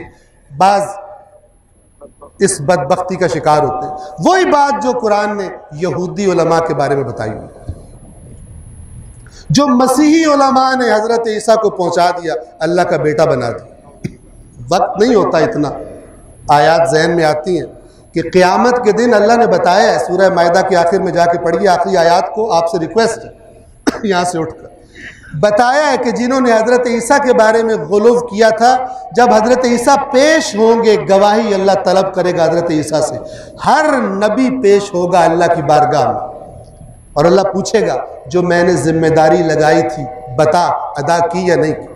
बाज इस बदबख्ती का शिकार होते हैं। वही बात जो कुरान ने यहूदी उलमा के बारे में बताई हुई, जो मसीही उलमा ने हजरत ईसा को पहुंचा दिया, अल्लाह का बेटा बना दिया। वक्त नहीं होता इतना, आयात जहन में आती हैं कि क़यामत के दिन अल्लाह ने बताया है, सूरह मायदा के आखिर में जाके पढ़िए आखिरी आयात को, आपसे रिक्वेस्ट है यहाँ से उठकर, बताया है कि जिन्होंने हजरत ईसा के बारे में गुलूव किया था, जब हजरत ईसा पेश होंगे गवाही अल्लाह तलब करेगा हजरत ईसा से। हर नबी पेश होगा अल्लाह की बारगाह में और अल्लाह पूछेगा जो मैंने जिम्मेदारी लगाई थी बता अदा की या नहीं की।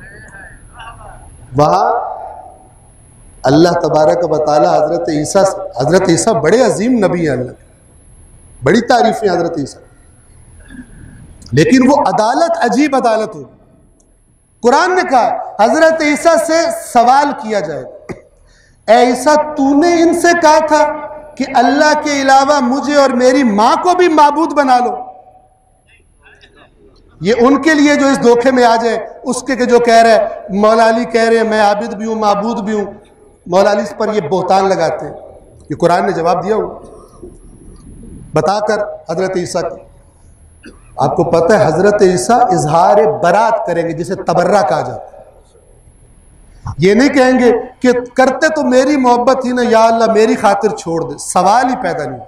वहां अल्लाह तबारक व तआला हजरत ईसा बड़े अजीम नबी हैं, अल्लाह बड़ी तारीफें हजरत ईसा, लेकिन वो अदालत अजीब अदालत होगी। कुरान ने कहा हजरत ईसा से सवाल किया जाएगा, ऐ ईसा तूने इनसे कहा था कि अल्लाह के अलावा मुझे और मेरी मां को भी माबूद बना लो। ये उनके लिए जो इस धोखे में आ जाए, उसके के जो कह रहे हैं मौला अली कह रहे हैं मैं आबिद भी हूं माबूद भी हूं, मौला अली पर ये बोहतान लगाते हैं। ये कुरान ने जवाब दिया हुआ बताकर हजरत ईसा की। आपको पता है हजरत ईसा इजहार बरात करेंगे जिसे तबर्रा कहा जाता है। ये नहीं कहेंगे कि करते तो मेरी मोहब्बत ही ना, या अल्लाह मेरी खातिर छोड़ दे, सवाल ही पैदा नहीं।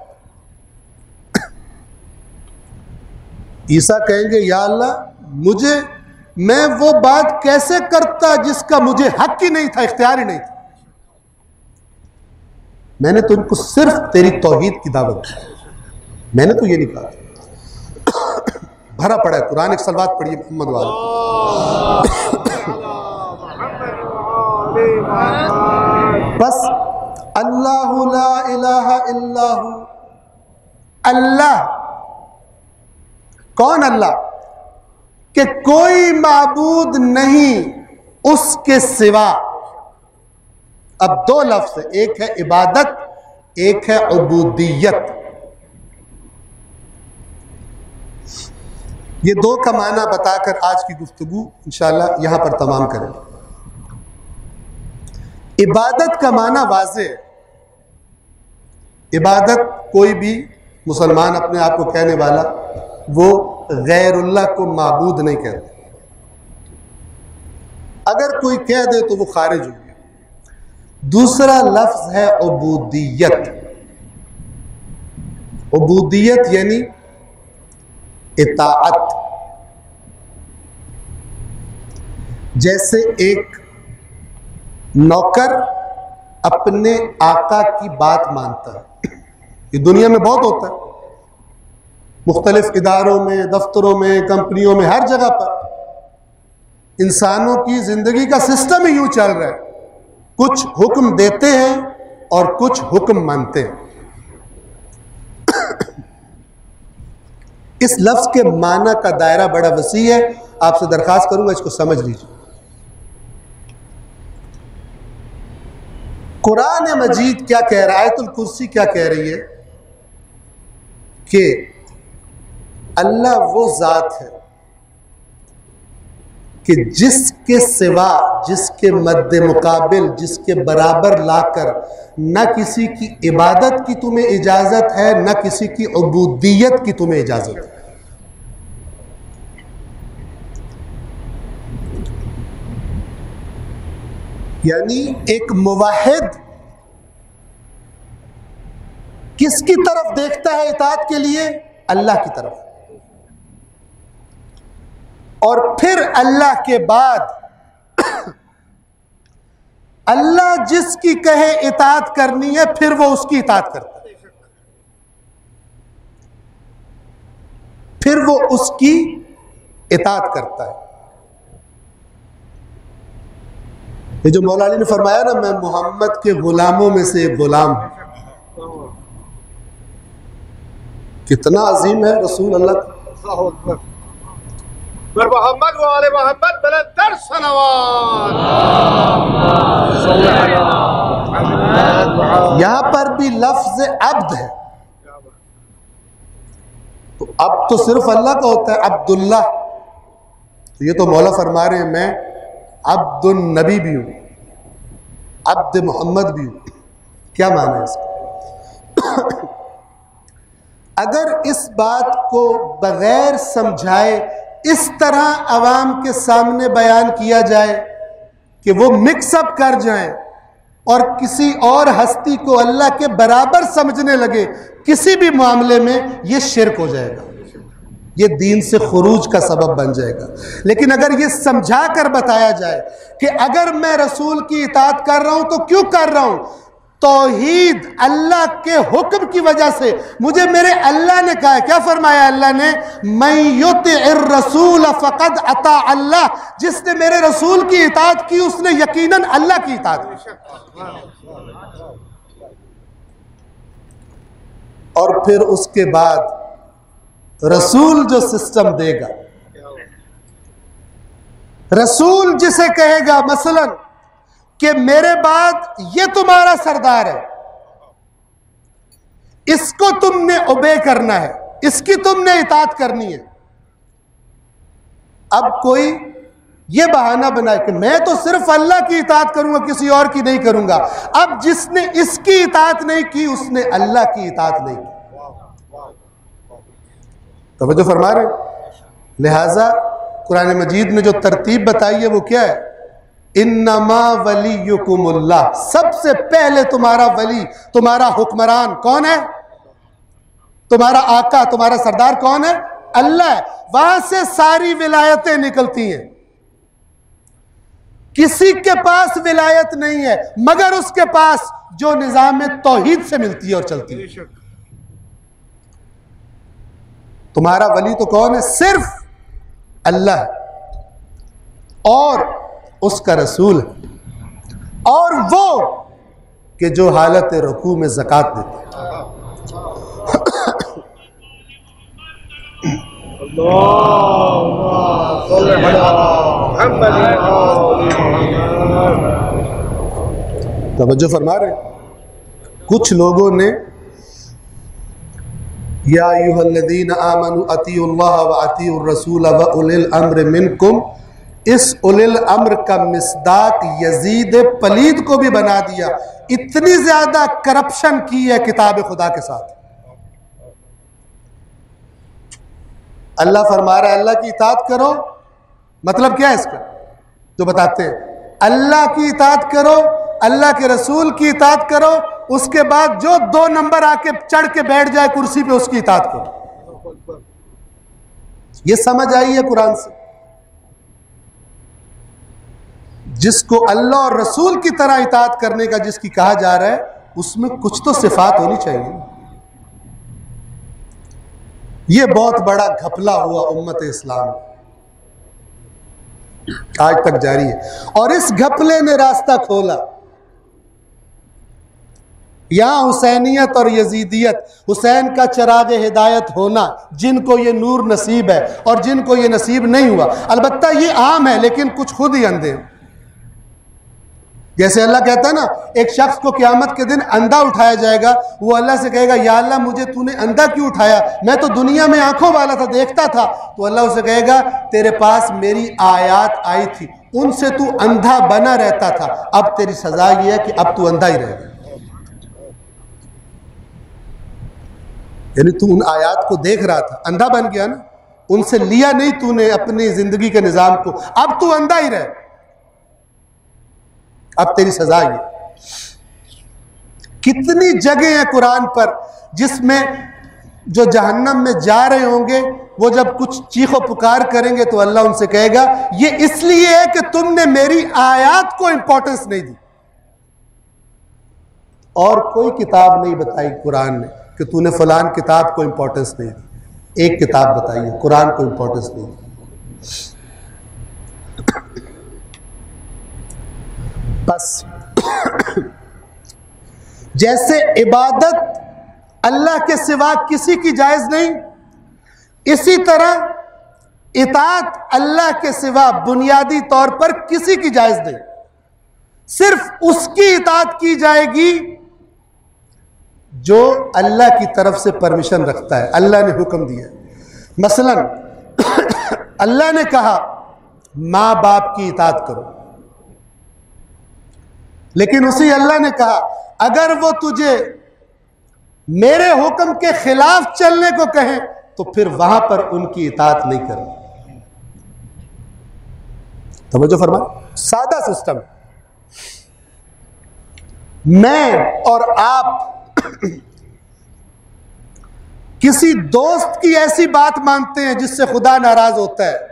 ईसा कहेंगे या अल्लाह मुझे, मैं वो बात कैसे करता जिसका मुझे हक ही नहीं था, इख्तियार ही नहीं था। मैंने तो उनको सिर्फ तेरी तौहीद की दावत दी, मैंने तो ये नहीं कहा। भरा पड़ा है कुरान, एक सलवात पढ़िए मोहम्मद वाला। बस अल्लाहु ला इलाहा इल्लाहु, अल्लाह कौन अल्लाह कि कोई माबूद नहीं उसके सिवा। अब दो लफ्ज है, एक है इबादत, एक है उबूदियत। ये दो का माना बताकर आज की गुफ्तगू इंशाअल्लाह यहां पर तमाम करें। इबादत का माना वाज़े है। इबादत कोई भी मुसलमान अपने आप को कहने वाला वो गैरुल्लाह को माबूद नहीं कहते। अगर कोई कह दे तो वो खारिज हो गया। दूसरा लफ्ज है उबूदियत। उबूदियत यानी इताअत। जैसे एक नौकर अपने आका की बात मानता है, ये दुनिया में बहुत होता है, मुख्तलिफ इदारों में, दफ्तरों में, कंपनियों में, हर जगह पर इंसानों की जिंदगी का सिस्टम ही यूं चल रहा है, कुछ हुक्म देते हैं और कुछ हुक्म मानते हैं। इस लफ्ज के माना का दायरा बड़ा वसी है, आपसे दरखास्त करूंगा इसको समझ लीजिए। कुरान मजीद क्या कह रहा है, आयतुल कुर्सी क्या कह रही है कि अल्लाह वो जात है कि जिसके सिवा, जिसके मद्दे मुकाबिल, जिसके बराबर लाकर न किसी की इबादत की तुम्हें इजाजत है, न किसी की उबूदियत की तुम्हें इजाजत है। यानी एक मुवाहिद किसकी तरफ देखता है इताअत के लिए? अल्लाह की तरफ। और फिर अल्लाह के बाद अल्लाह जिसकी कहे इताअत करनी है फिर वो उसकी इताअत करता है, फिर वो उसकी इताअत करता है। ये जो मौला अली ने फरमाया ना, मैं मोहम्मद के गुलामों में से एक गुलाम हूं, कितना अजीम है रसूल अल्लाह। मोहम्मद वाले मोहम्मद बलंदर सनवात। यहां पर भी लफ्ज अब्द है, तो अब तो सिर्फ अल्लाह का होता है अब्दुल्ला, तो ये तो मौला फरमा रहे हैं मैं अब्दुल नबी भी हूं, अब्द मोहम्मद भी हूं। क्या माना है इसका? अगर इस बात को बगैर समझाए इस तरह अवाम के सामने बयान किया जाए कि वो मिक्सअप कर जाएं और किसी और हस्ती को अल्लाह के बराबर समझने लगे किसी भी मामले में, ये शिर्क हो जाएगा, ये दीन से खुरूज का सबब बन जाएगा। लेकिन अगर ये समझा कर बताया जाए कि अगर मैं रसूल की इताअत कर रहा हूं तो क्यों कर रहा हूं, तौहीद अल्लाह के हुक्म की वजह से, मुझे मेरे अल्लाह ने कहा है, क्या फरमाया अल्लाह ने, मैं युतिइर रसूल फक़द अता अल्लाह, जिसने मेरे रसूल की इताअत की उसने यकीनन अल्लाह की इताअत की। और फिर उसके बाद रसूल जो सिस्टम देगा, रसूल जिसे कहेगा मसलन कि मेरे बाद ये तुम्हारा सरदार है, इसको तुमने ओबे करना है, इसकी तुमने इताअत करनी है। अब कोई ये बहाना बनाए कि मैं तो सिर्फ अल्लाह की इताअत करूंगा, किसी और की नहीं करूंगा। अब जिसने इसकी इताअत नहीं की उसने अल्लाह की इताअत नहीं की। तो जो फरमा रहे, लिहाजा कुरान मजीद में जो तरतीब बताई है वो क्या है, इन्नमा वलीयुकुमुल्लाह, सबसे पहले तुम्हारा वली, तुम्हारा हुक्मरान कौन है, तुम्हारा आका, तुम्हारा सरदार कौन है, अल्लाह है। वहां से सारी विलायतें निकलती हैं। किसी के पास विलायत नहीं है मगर उसके पास जो निजाम तौहीद से मिलती है और चलती है। तुम्हारा वली तो कौन है, सिर्फ अल्लाह और उसका रसूल है, और वो कि जो हालत रुकू में ज़कात देते हैं। तवज्जो फरमा रहे, कुछ लोगों ने या अय्युहल्लज़ीना आमनू अतीउल्लाह व अतीउर रसूल व उलिल अम्र मिनकुम, इस उलिल अम्र का मिस्दाक यजीद पलीद को भी बना दिया। इतनी ज्यादा करप्शन की है किताब खुदा के साथ। अल्लाह फरमा रहा है अल्लाह की इताअत करो, मतलब क्या है इसका, जो बताते हैं अल्लाह की इताअत करो, अल्लाह के रसूल की इताअत करो, उसके बाद जो 2 नंबर आके चढ़ के बैठ जाए कुर्सी पे उसकी इताअत करो। ये समझ आई है कुरान से। जिसको अल्लाह और रसूल की तरह इताअत करने का जिसकी कहा जा रहा है उसमें कुछ तो सिफात होनी चाहिए। यह बहुत बड़ा घपला हुआ उम्मत इस्लाम, आज तक जारी है, और इस घपले ने रास्ता खोला। यहां हुसैनियत और यजीदियत, हुसैन का चिराग हिदायत होना, जिनको ये नूर नसीब है और जिनको ये नसीब नहीं हुआ, अलबत्ता ये आम है लेकिन कुछ खुद ही अंधे। जैसे अल्लाह कहता है ना, एक शख्स को क़यामत के दिन अंधा उठाया जाएगा, वो अल्लाह से कहेगा या अल्लाह मुझे तूने अंधा क्यों उठाया, मैं तो दुनिया में आंखों वाला था, देखता था। तो अल्लाह उसे कहेगा तेरे पास मेरी आयत आई थी, उनसे तू अंधा बना रहता था, अब तेरी सजा ये है कि अब तू अंधा ही रहेगा। यानी तू उन आयात को देख रहा था, अंधा बन गया ना, उनसे लिया नहीं तूने अपनी जिंदगी के निजाम को, अब तू अंधा ही रहे, अब तेरी सजा ये। कितनी जगह है कुरान पर जिसमें जो जहन्नम में जा रहे होंगे वो जब कुछ चीखो पुकार करेंगे तो अल्लाह उनसे कहेगा ये इसलिए है कि तुमने मेरी आयत को इंपॉर्टेंस नहीं दी। और कोई किताब नहीं बताई कुरान ने कि तूने फलान किताब को इंपॉर्टेंस नहीं दी, एक किताब बताई है, कुरान को इंपॉर्टेंस नहीं दी। बस जैसे इबादत अल्लाह के सिवा किसी की जायज़ नहीं, इसी तरह इताअत अल्लाह के सिवा बुनियादी तौर पर किसी की जायज़ नहीं। सिर्फ उसकी इताअत की जाएगी जो अल्लाह की तरफ से परमिशन रखता है, अल्लाह ने हुक्म दिया। मसलन अल्लाह ने कहा माँ बाप की इताअत करो, लेकिन उसी अल्लाह ने कहा अगर वो तुझे मेरे हुक्म के खिलाफ चलने को कहें तो फिर वहां पर उनकी इताअत नहीं करनी। समझो फरमा, सादा सिस्टम। मैं और आप किसी दोस्त की ऐसी बात मानते हैं जिससे खुदा नाराज होता है,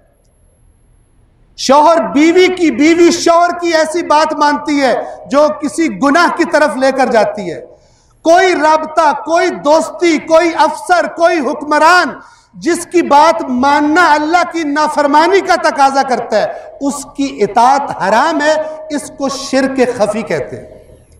शौहर बीवी की, बीवी शौहर की ऐसी बात मानती है जो किसी गुनाह की तरफ लेकर जाती है। कोई राबता, कोई दोस्ती, कोई अफसर, कोई हुक्मरान जिसकी बात मानना अल्लाह की नाफरमानी का तकाजा करता है, उसकी इताअत हराम है। इसको शिर्क खफी कहते हैं।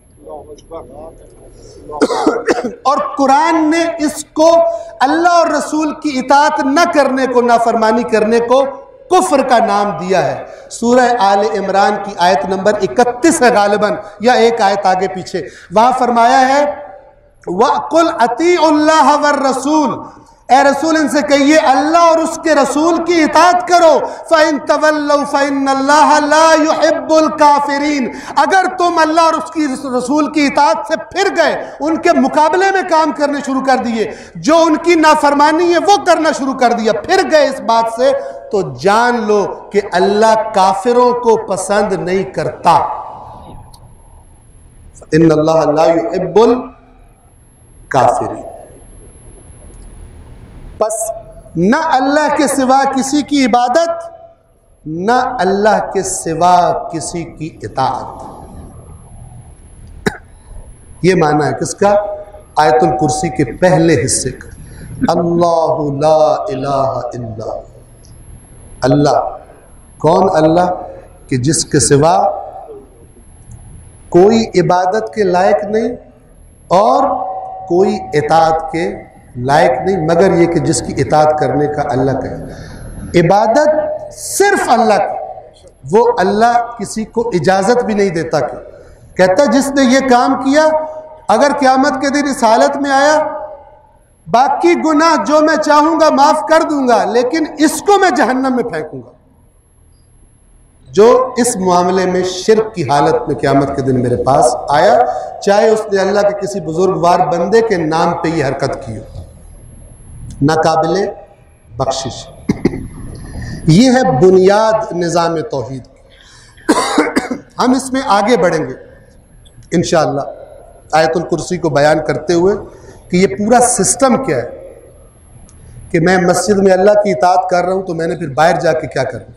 और कुरान ने इसको अल्लाह और रसूल की इताअत न करने को, नाफरमानी करने को कुफ्र का नाम दिया है। सूरह आले इमरान की आयत नंबर 31 है गालिबन, या एक आयत आगे पीछे, वहां फरमाया है वकुल अतीउल्लाह वर रसूल, ए रसूल इनसे कहिए अल्लाह और उसके रसूल की इताअत करो। फ़इन तवल्लौ फ़इन्नल्लाह ला युहिब्बुल काफ़िरीन, अगर तुम अल्लाह और उसकी रसूल की इताअत से फिर गए, उनके मुकाबले में काम करने शुरू कर दिए, जो उनकी नाफरमानी है वो करना शुरू कर दिया, फिर गए इस बात से, तो जान लो कि अल्लाह काफिरों को पसंद नहीं करता। इन्नल्लाह ला युहिब्बुल काफिरीन। बस न अल्लाह के सिवा किसी की इबादत, न अल्लाह के सिवा किसी की इताअत। ये माना है किसका? आयतुल कुर्सी के पहले हिस्से का, अल्लाहु ला इलाहा इल्ला अल्लाह। कौन अल्लाह? कि जिसके सिवा कोई इबादत के लायक नहीं और कोई इताअत के लायक नहीं, मगर ये कि जिसकी इताअत करने का अल्लाह कहे। इबादत सिर्फ अल्लाह की, वो अल्लाह किसी को इजाज़त भी नहीं देता। कि कहता जिसने ये काम किया, अगर क़यामत के दिन इस हालत में आया, बाकी गुनाह जो मैं चाहूंगा माफ कर दूंगा, लेकिन इसको मैं जहन्नम में फेंकूंगा। जो इस मामले में शिर्क की हालत में क़यामत के दिन मेरे पास आया, चाहे उसने अल्लाह के किसी बुजुर्गवार बंदे के नाम पे ये हरकत की हो, नाकाबिले बख्शिश। ये है बुनियाद निज़ाम तौहीद की। हम इसमें आगे बढ़ेंगे इंशाअल्लाह आयतुल कुर्सी को बयान करते हुए कि ये पूरा सिस्टम क्या है, कि मैं मस्जिद में अल्लाह की इताअत कर रहा हूँ तो मैंने फिर बाहर जाके क्या करना।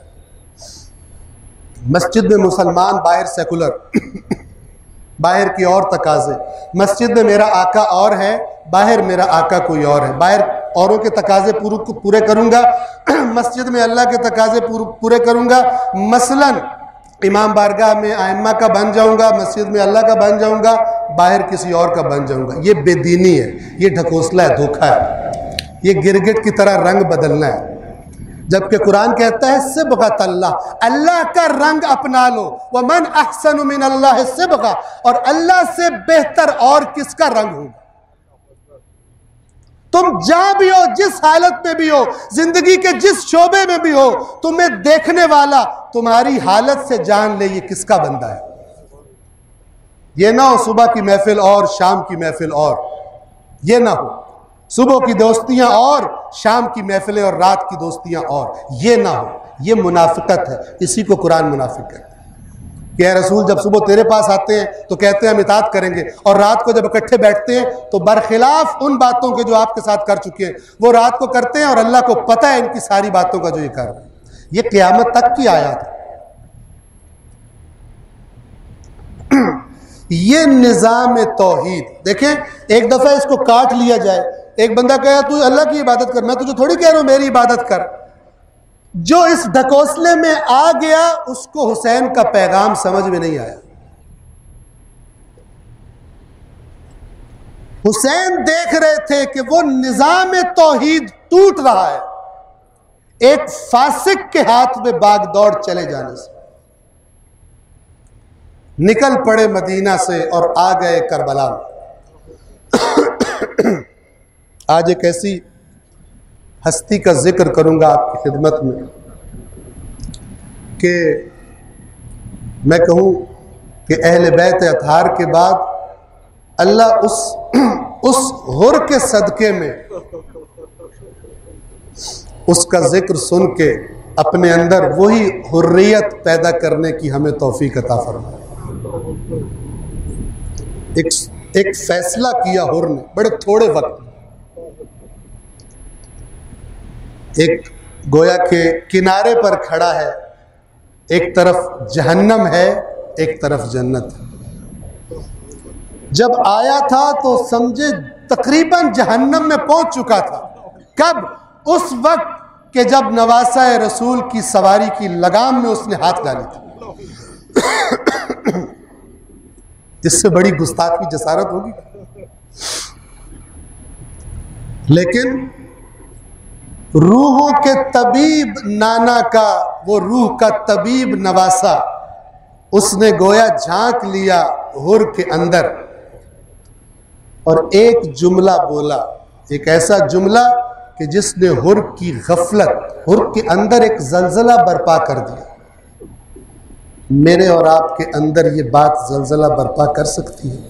मस्जिद में मुसलमान, बाहर सेकुलर, बाहर की और तकाजे। मस्जिद में मेरा आका और है, बाहर मेरा आका कोई और है। बाहर औरों के तकाजे पूरे करूंगा, मस्जिद में अल्लाह के तकाजे पूरे करूंगा। मसलन इमाम बारगाह में आइम्मा का बन जाऊंगा, मस्जिद में अल्लाह का बन जाऊंगा, बाहर किसी और का बन जाऊंगा। ये बेदीनी है, ये ढकोसला है, धोखा है, ये गिरगिट की तरह रंग बदलना है। जबकि कुरान कहता है सिबगतल्लाह, अल्लाह का रंग अपना लो। वमन अहसनु मिनल्लाहि सिबगा, और अल्लाह से बेहतर और किसका रंग होगा। तुम जहां भी हो, जिस हालत में भी हो, जिंदगी के जिस शोबे में भी हो, तुम्हें देखने वाला तुम्हारी हालत से जान ले ये किसका बंदा है। ये ना हो सुबह की महफिल और शाम की महफिल और, ये ना हो सुबह की दोस्तियां और शाम की महफिलें और रात की दोस्तियां और, ये ना हो। ये मुनाफिकत है, इसी को कुरान मुनाफिक कहता है। कि रसूल जब सुबह तेरे पास आते हैं तो कहते हैं हम इताअत करेंगे, और रात को जब इकट्ठे बैठते हैं तो बरखिलाफ उन बातों के जो आपके साथ कर चुके हैं वो रात को करते हैं, और अल्लाह को पता है इनकी सारी बातों का जो ये कर रहे हैं। ये क़यामत तक की आयत है। ये निज़ाम तौहीद देखें, एक दफ़ा इसको काट लिया जाए। एक बंदा कहे तू अल्लाह की इबादत कर, मैं तुझे थोड़ी कह रहा हूं मेरी इबादत कर। जो इस ढकोसले में आ गया उसको हुसैन का पैगाम समझ में नहीं आया। हुसैन देख रहे थे कि वो निजाम तौहीद टूट रहा है एक फासिक के हाथ में बागदौड़ चले जाने से। निकल पड़े मदीना से और आ गए करबला में। आज एक ऐसी हस्ती का जिक्र करूंगा आपकी खिदमत में कि मैं कहूं कि अहले बैत अतहार के बाद अल्लाह उस हुर के सदके में उसका जिक्र सुन के अपने अंदर वही हुर्रियत पैदा करने की हमें तौफीक अता फरमाए। एक फैसला किया हुर ने बड़े थोड़े वक्त में, एक गोया के किनारे पर खड़ा है, एक तरफ जहन्नम है एक तरफ जन्नत है। जब आया था तो समझे तकरीबन जहन्नम में पहुंच चुका था। कब? उस वक्त कि जब नवासा रसूल की सवारी की लगाम में उसने हाथ डाली थी। इससे बड़ी गुस्ताखी जसारत होगी। लेकिन रूहों के तबीब नाना का, वो रूह का तबीब नवासा, उसने गोया झांक लिया हुर के अंदर और एक जुमला बोला, एक ऐसा जुमला कि जिसने हुर की गफलत, हुर के अंदर एक जलजला बर्पा कर दिया। मेरे और आपके अंदर ये बात जलजला बर्पा कर सकती है।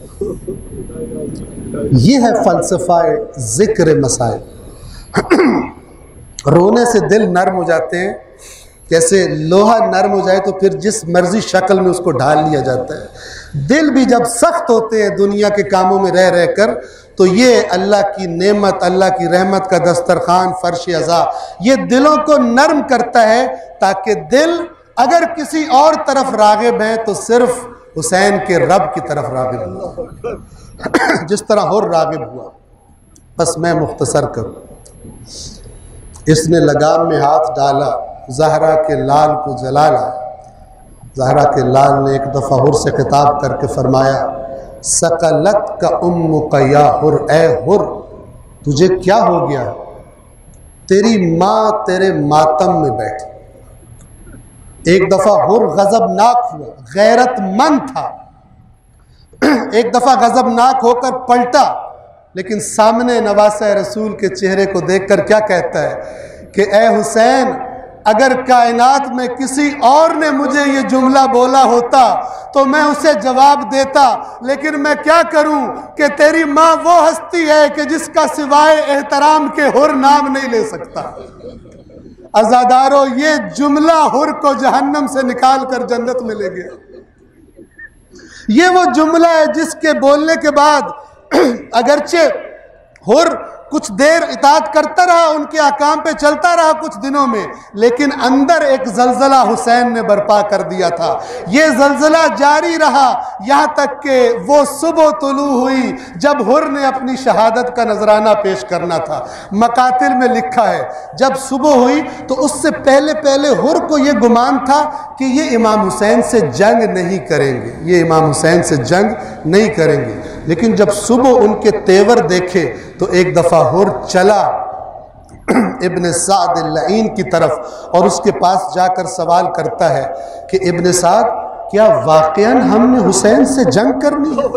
ये है फलसफा जिक्र मसाइल। रोने से दिल नर्म हो जाते हैं, जैसे लोहा नर्म हो जाए तो फिर जिस मर्जी शक्ल में उसको ढाल लिया जाता है। दिल भी जब सख्त होते हैं दुनिया के कामों में रह रह कर, तो ये अल्लाह की नेमत, अल्लाह की रहमत का दस्तरखान, फर्श अज़ा, ये दिलों को नर्म करता है ताकि दिल अगर किसी और तरफ रागिब है तो सिर्फ हुसैन के रब की तरफ रागिब हुआ, जिस तरह हुर रागिब हुआ। बस मैं मुख्तसर करूँ। इसने लगाम में हाथ डाला, ज़हरा के लाल को जला लाया। ज़हरा के लाल ने एक दफ़ा हुर से खिताब करके फरमाया, सकलत का उम्मु का या हुर, ए हुर तुझे क्या हो गया? तेरी माँ तेरे मातम में बैठी। एक दफ़ा हुर गज़बनाक हुआ, गैरतमंद था, एक दफ़ा गज़बनाक होकर पलटा, लेकिन सामने नवासा रसूल के चेहरे को देखकर क्या कहता है कि ए हुसैन, अगर कायनात में किसी और ने मुझे ये जुमला बोला होता तो मैं उसे जवाब देता, लेकिन मैं क्या करूं कि तेरी माँ वो हस्ती है कि जिसका सिवाय एहतराम के हुर नाम नहीं ले सकता। अज़ादारों, ये जुमला हुर को जहन्नम से निकाल कर जन्नत में ले गया। ये वो जुमला है जिसके बोलने के बाद अगरचे हुर कुछ देर इताअत करता रहा, उनके अहकाम पे चलता रहा कुछ दिनों में, लेकिन अंदर एक जलजला हुसैन ने बर्पा कर दिया था। ये जलजला जारी रहा यहाँ तक कि वो सुबह तुलू हुई जब हुर ने अपनी शहादत का नजराना पेश करना था। मकातिल में लिखा है, जब सुबह हुई तो उससे पहले पहले हुर को ये गुमान था कि ये इमाम हुसैन से जंग नहीं करेंगे, ये इमाम हुसैन से जंग नहीं करेंगे। लेकिन जब सुबह उनके तेवर देखे तो एक दफ़ा हुर चला इब्न साद अल-लईन की तरफ और उसके पास जाकर सवाल करता है कि इब्न साद, क्या वाकईन हमने हुसैन से जंग करनी है?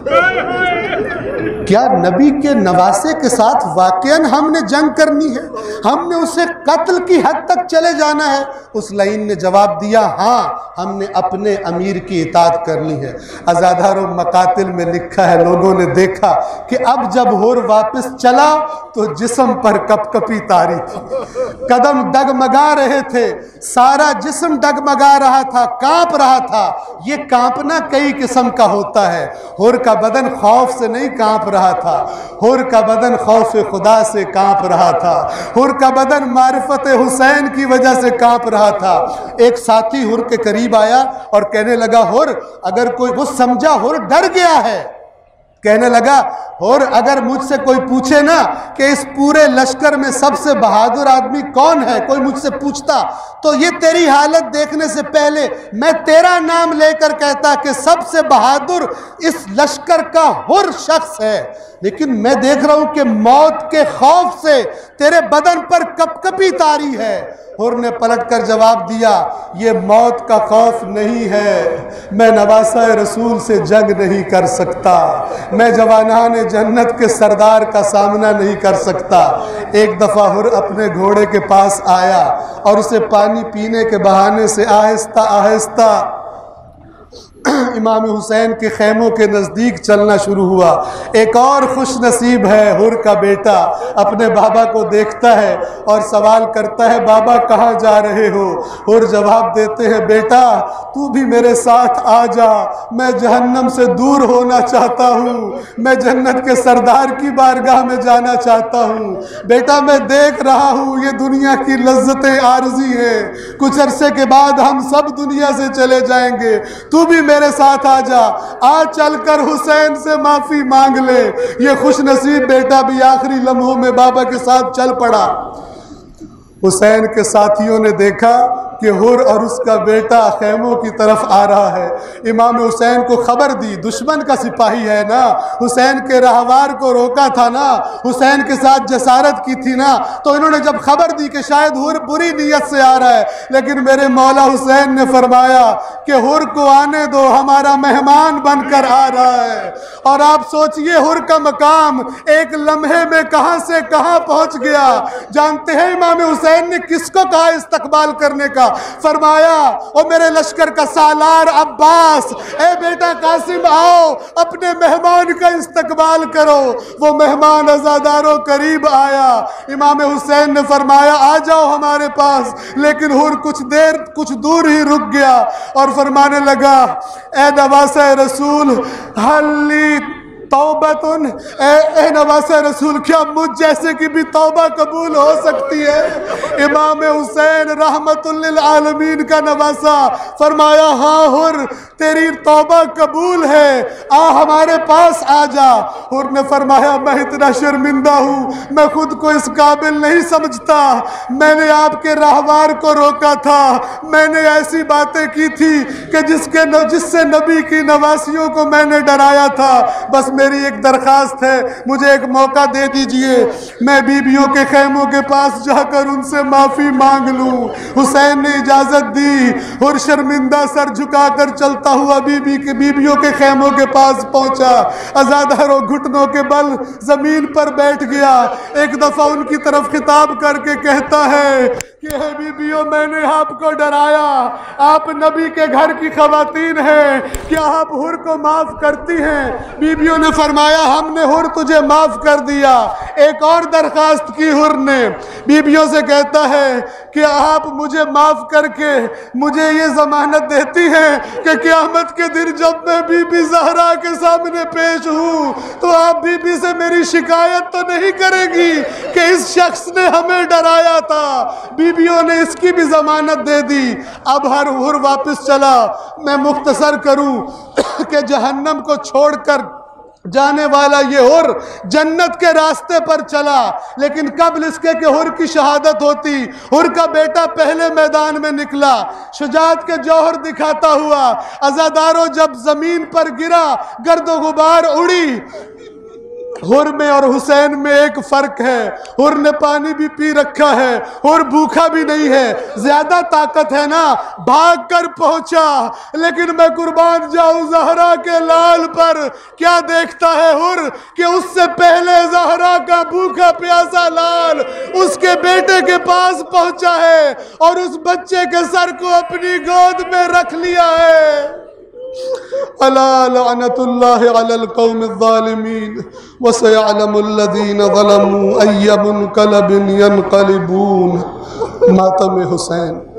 क्या नबी के नवासे के साथ वाकईन हमने जंग करनी है? हमने उसे कत्ल की हद तक चले जाना है? उस लाइन ने जवाब दिया, हाँ, हमने अपने अमीर की इताअत करनी है। अज़ादारों, मकातिल में लिखा है, लोगों ने देखा कि अब जब हुर वापस चला तो जिस्म पर कपकपी तारी थी, कदम डगमगा रहे थे, सारा जिस्म डगमगा रहा था, कांप रहा था। ये कांपना कई किस्म का होता है। हुर का बदन खौफ से नहीं कांप रहा था, हुर का बदन खौफ खुदा से कांप रहा था, हुर का बदन मारिफत हुसैन की वजह से कांप रहा था। एक साथी हुर के करीब आया और कहने लगा, हुर, अगर कोई, वो समझा हुर डर गया है, कहने लगा, और अगर मुझसे कोई पूछे ना कि इस पूरे लश्कर में सबसे बहादुर आदमी कौन है, कोई मुझसे पूछता, तो ये तेरी हालत देखने से पहले मैं तेरा नाम लेकर कहता कि सबसे बहादुर इस लश्कर का हुर शख्स है। लेकिन मैं देख रहा हूं कि मौत के खौफ से तेरे बदन पर कपकपी तारी है। हुर ने पलटकर जवाब दिया, ये मौत का खौफ नहीं है, मैं नवासा रसूल से जंग नहीं कर सकता, मैं जवानान जन्नत के सरदार का सामना नहीं कर सकता। एक दफ़ा हुर अपने घोड़े के पास आया और उसे पानी पीने के बहाने से आहिस्ता आहिस्ता इमाम हुसैन के खैमों के नज़दीक चलना शुरू हुआ। एक और खुश नसीब है, हुर का बेटा अपने बाबा को देखता है और सवाल करता है, बाबा कहाँ जा रहे हो? हुर जवाब देते हैं, बेटा तू भी मेरे साथ आ जा, मैं जहन्नम से दूर होना चाहता हूँ, मैं जन्नत के सरदार की बारगाह में जाना चाहता हूँ। बेटा मैं देख रहा हूँ ये दुनिया की लज्जतें आरजी हैं, कुछ अरसे के बाद हम सब दुनिया से चले जाएंगे, तू भी मेरे साथ आ जा, आज चलकर हुसैन से माफी मांग ले। ये खुश नसीब बेटा भी आखिरी लम्हों में बाबा के साथ चल पड़ा। हुसैन के साथियों ने देखा कि हुर और उसका बेटा खैमों की तरफ आ रहा है। इमाम हुसैन को खबर दी, दुश्मन का सिपाही है ना, हुसैन के रहवार को रोका था ना, हुसैन के साथ जसारत की थी ना, तो इन्होंने जब खबर दी कि शायद हुर बुरी नीयत से आ रहा है, लेकिन मेरे मौला हुसैन ने फरमाया कि हुर को आने दो, हमारा मेहमान बनकर आ रहा है। और आप सोचिए हुर का मकाम एक लम्हे में कहां से कहां पहुंच गया। जानते हैं इमाम हुसैन ने किसको कहा इस्तकबाल करने का? फरमाया, ओ मेरे लश्कर का सालार अब्बास, ए बेटा कासिम आओ, अपने मेहमान का इस्तकबाल करो। वो मेहमान अज़ादारों करीब आया। इमाम हुसैन ने फरमाया, आ जाओ हमारे पास, लेकिन हुर कुछ दूर ही रुक गया और फरमाने लगा, ए नवासा रसूल हल्ली तौबतुन, ए नवासा रसूल क्या मुझ जैसे की भी तौबा कबूल हो सकती है? इमाम हुसैन रहमतुल लिल आलमीन का नवासा फरमाया, हाँ हुर तेरी तौबा कबूल है, आ हमारे पास आ जा। हुर ने फरमाया, मैं इतना शर्मिंदा हूँ, मैं खुद को इस काबिल नहीं समझता, मैंने आपके रहवार को रोका था, मैंने ऐसी बातें की थी कि जिससे नबी की नवासियों को मैंने डराया था। बस मेरी एक दरखास्त है, मुझे एक मौका दे दीजिए, मैं बीबियों के खैमों के पास जाकर उनसे माफी मांग लूं। हुसैन ने इजाजत दी। हुर शर्मिंदा सर झुकाकर चलता हुआ बीबियों के खैमों के पास पहुंचा। अज़ादारों घुटनों के बल जमीन पर बैठ गया। एक दफा उनकी तरफ खिताब करके कहता है कि हे बीबियों, मैंने आपको डराया, आप नबी के घर की खवातीन हैं, क्या आप हुर को माफ करती हैं? बीबियों ने फरमाया, हमने हुर तुझे माफ कर दिया। एक और दरखास्त की हुर ने, बीबियों से कहता है कि आप मुझे माफ करके मुझे ये जमानत देती हैं कि क़यामत के दिन जब मैं बीबी ज़हरा के सामने पेश हूँ तो आप बीबी से मेरी शिकायत तो नहीं करेगी कि इस शख्स ने हमें डराया था। बीबियों ने इसकी भी जमानत दे दी। अब हर हुर वापस चला। मैं मुख्तसर करूं कि जहन्नम को छोड़कर जाने वाला ये हुर जन्नत के रास्ते पर चला, लेकिन कब्ल इसके कि हुर की शहादत होती। हुर का बेटा पहले मैदान में निकला, शुजाअत के जौहर दिखाता हुआ। अज़ादारों जब जमीन पर गिरा, गर्दो गुबार उड़ी। हुर में और हुसैन में एक फर्क है, हुर ने पानी भी पी रखा है, हुर भूखा भी नहीं है, ज्यादा ताकत है ना, भाग कर पहुंचा। लेकिन मैं कुर्बान जाऊं ज़हरा के लाल पर, क्या देखता है हुर कि उससे पहले ज़हरा का भूखा प्यासा लाल उसके बेटे के पास पहुंचा है और उस बच्चे के सर को अपनी गोद में रख लिया है। अला लअनतुल्लाहि अलल कौमिज़्ज़ालिमीन व सयअलमुल्लज़ीना ज़लमू अय्य मुनक़लबिन यनक़लिबून। मातम हुसैन।